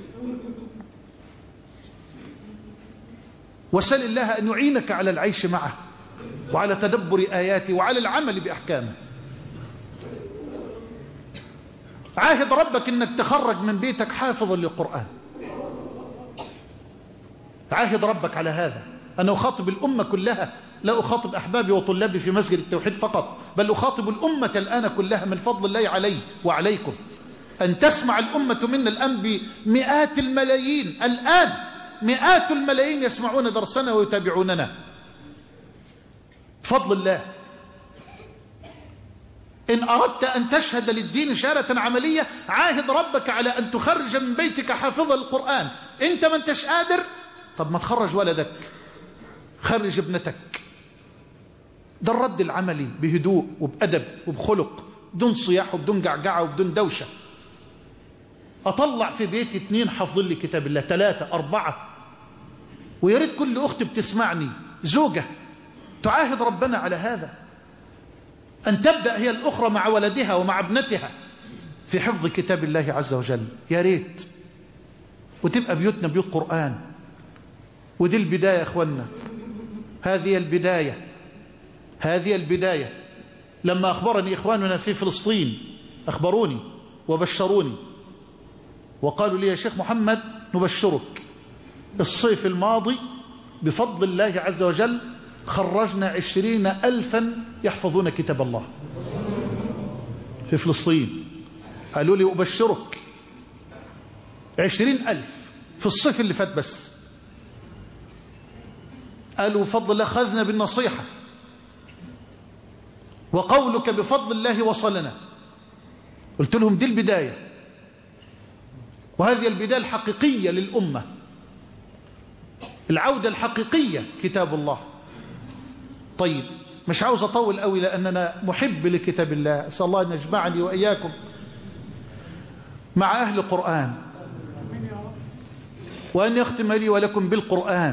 وسل الله أن يعينك على العيش معه وعلى تدبر آياته وعلى العمل بأحكامه. عاهد ربك أنك تخرج من بيتك حافظا للقرآن، عاهد ربك على هذا. أنا أخاطب الأمة كلها، لا أخاطب أحبابي وطلابي في مسجد التوحيد فقط، بل أخاطب الأمة الآن كلها من فضل الله علي وعليكم، أن تسمع الأمة منا الآن بمئات الملايين، الآن مئات الملايين يسمعون درسنا ويتابعوننا بفضل الله. إن أردت أن تشهد للدين شهادة عملية، عاهد ربك على أن تخرج من بيتك حافظا القرآن. أنت ما انتش قادر، طب ما تخرج ولدك، خرج ابنتك. ده الرد العملي بهدوء وبأدب وبخلق، بدون صياح وبدون جعجعة وبدون دوشة. أطلع في بيتي اثنين حافظين لي كتاب الله، ثلاثة، أربعة، ويريد كل أخت بتسمعني زوجة تعاهد ربنا على هذا، أن تبدأ هي الأخرى مع ولدها ومع ابنتها في حفظ كتاب الله عز وجل. يا ريت وتبقى بيوتنا بيوت قرآن. ودي البداية يا أخوانا، هذه البداية، هذه البداية. لما أخبرني إخواننا في فلسطين أخبروني وبشروني وقالوا لي يا شيخ محمد نبشرك، الصيف الماضي بفضل الله عز وجل خرجنا عشرين ألفا يحفظون كتاب الله في فلسطين. قالوا لي أبشرك، عشرين ألف في الصيف اللي فات بس. قالوا بفضل الله خذنا بالنصيحة، وقولك بفضل الله وصلنا. قلت لهم دي البداية، وهذه البداية الحقيقية للأمة، العودة الحقيقية كتاب الله. طيب مش عاوز أطول قوي لأننا محب لكتاب الله، أسأل الله أن يجمعني وإياكم مع أهل القرآن، وأن يختم لي ولكم بالقرآن،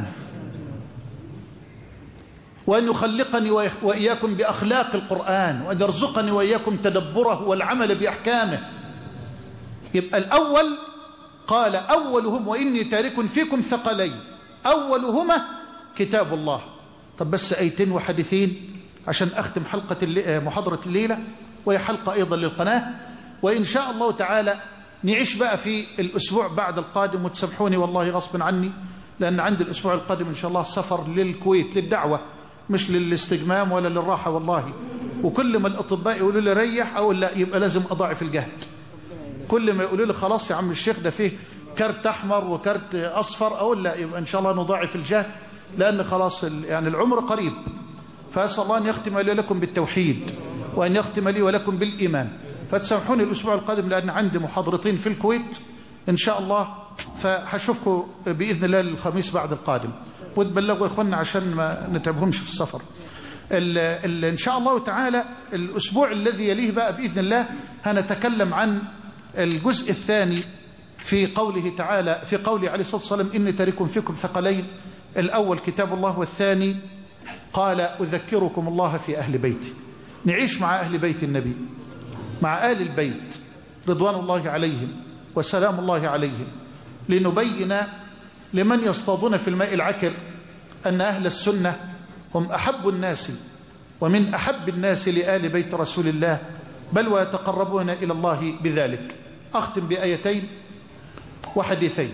وأن يخلقني وإياكم بأخلاق القرآن، وأن يرزقني وإياكم تدبره والعمل بأحكامه. يبقى الأول قال أولهم وإني تارك فيكم ثقلين، أولهما كتاب الله. طب بس آيتين وحديثين عشان أختم حلقة محاضرة الليلة، وهي حلقة أيضا للقناة، وإن شاء الله تعالى نعيش بقى في الأسبوع بعد القادم. وتسامحوني والله غصب عني، لأن عندي الأسبوع القادم إن شاء الله سفر للكويت للدعوة، مش للاستجمام ولا للراحة والله. وكل ما الأطباء يقولوا لي ريح أقول لا، يبقى لازم أضاعف الجهد. كل ما يقولوا لي خلاص يا عم الشيخ ده فيه كارت أحمر وكارت أصفر، أقول لا، يبقى إن شاء الله نضاعف الجهد، لأن خلاص يعني العمر قريب. فأسأل الله أن يختم لي ولكم بالتوحيد، وأن يختم لي ولكم بالإيمان. فتسامحوني الأسبوع القادم لأن عندي محاضرتين في الكويت إن شاء الله، فهشوفكم بإذن الله الخميس بعد القادم، وتبلغوا إخواننا عشان ما نتعبهمش في السفر. ال ال إن شاء الله تعالى الأسبوع الذي يليه بقى بإذن الله هنتكلم عن الجزء الثاني في قوله تعالى، في قوله عليه الصلاة والسلام إني تارك فيكم ثقلين. الأول كتاب الله، والثاني قال أذكركم الله في أهل بيتي. نعيش مع أهل بيت النبي، مع آل البيت رضوان الله عليهم وسلام الله عليهم، لنبين لمن يصطادون في الماء العكر أن أهل السنة هم أحب الناس ومن أحب الناس لآل بيت رسول الله، بل ويتقربون إلى الله بذلك. أختم بآيتين وحديثين.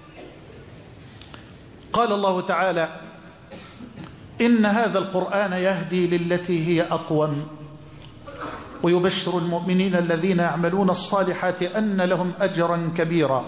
قال الله تعالى إن هذا القرآن يهدي للتي هي أقوم ويبشر المؤمنين الذين يعملون الصالحات أن لهم أجرا كبيرا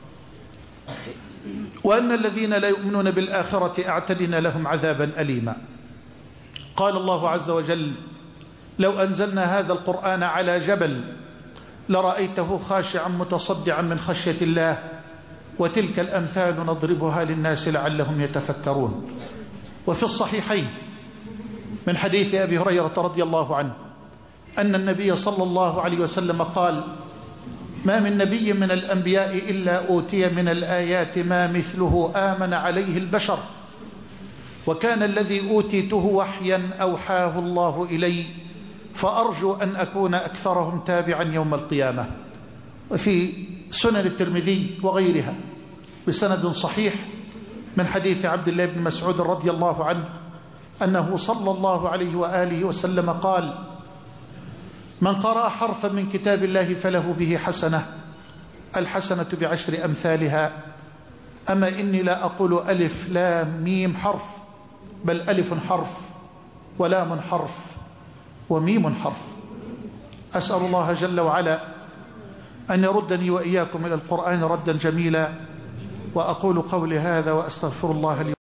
وأن الذين لا يؤمنون بالآخرة أعتدنا لهم عذابا أليما. قال الله عز وجل لو أنزلنا هذا القرآن على جبل لرأيته خاشعا متصدعا من خشية الله وتلك الأمثال نضربها للناس لعلهم يتفكرون. وفي الصحيحين من حديث أبي هريرة رضي الله عنه أن النبي صلى الله عليه وسلم قال ما من نبي من الأنبياء إلا أوتي من الآيات ما مثله آمن عليه البشر، وكان الذي أوتيته وحيا أوحاه الله إلي، فأرجو أن أكون أكثرهم تابعا يوم القيامة. وفي سنن الترمذي وغيرها بسند صحيح من حديث عبد الله بن مسعود رضي الله عنه أنه صلى الله عليه وآله وسلم قال: من قرأ حرفا من كتاب الله فله به حسنة، الحسنة بعشر أمثالها. أما إني لا أقول ألف لام ميم حرف، بل ألف حرف ولام حرف وميم حرف. أسأل الله جل وعلا أن يردني وإياكم إلى القرآن ردا جميلا. وأقول قولي هذا وأستغفر الله لي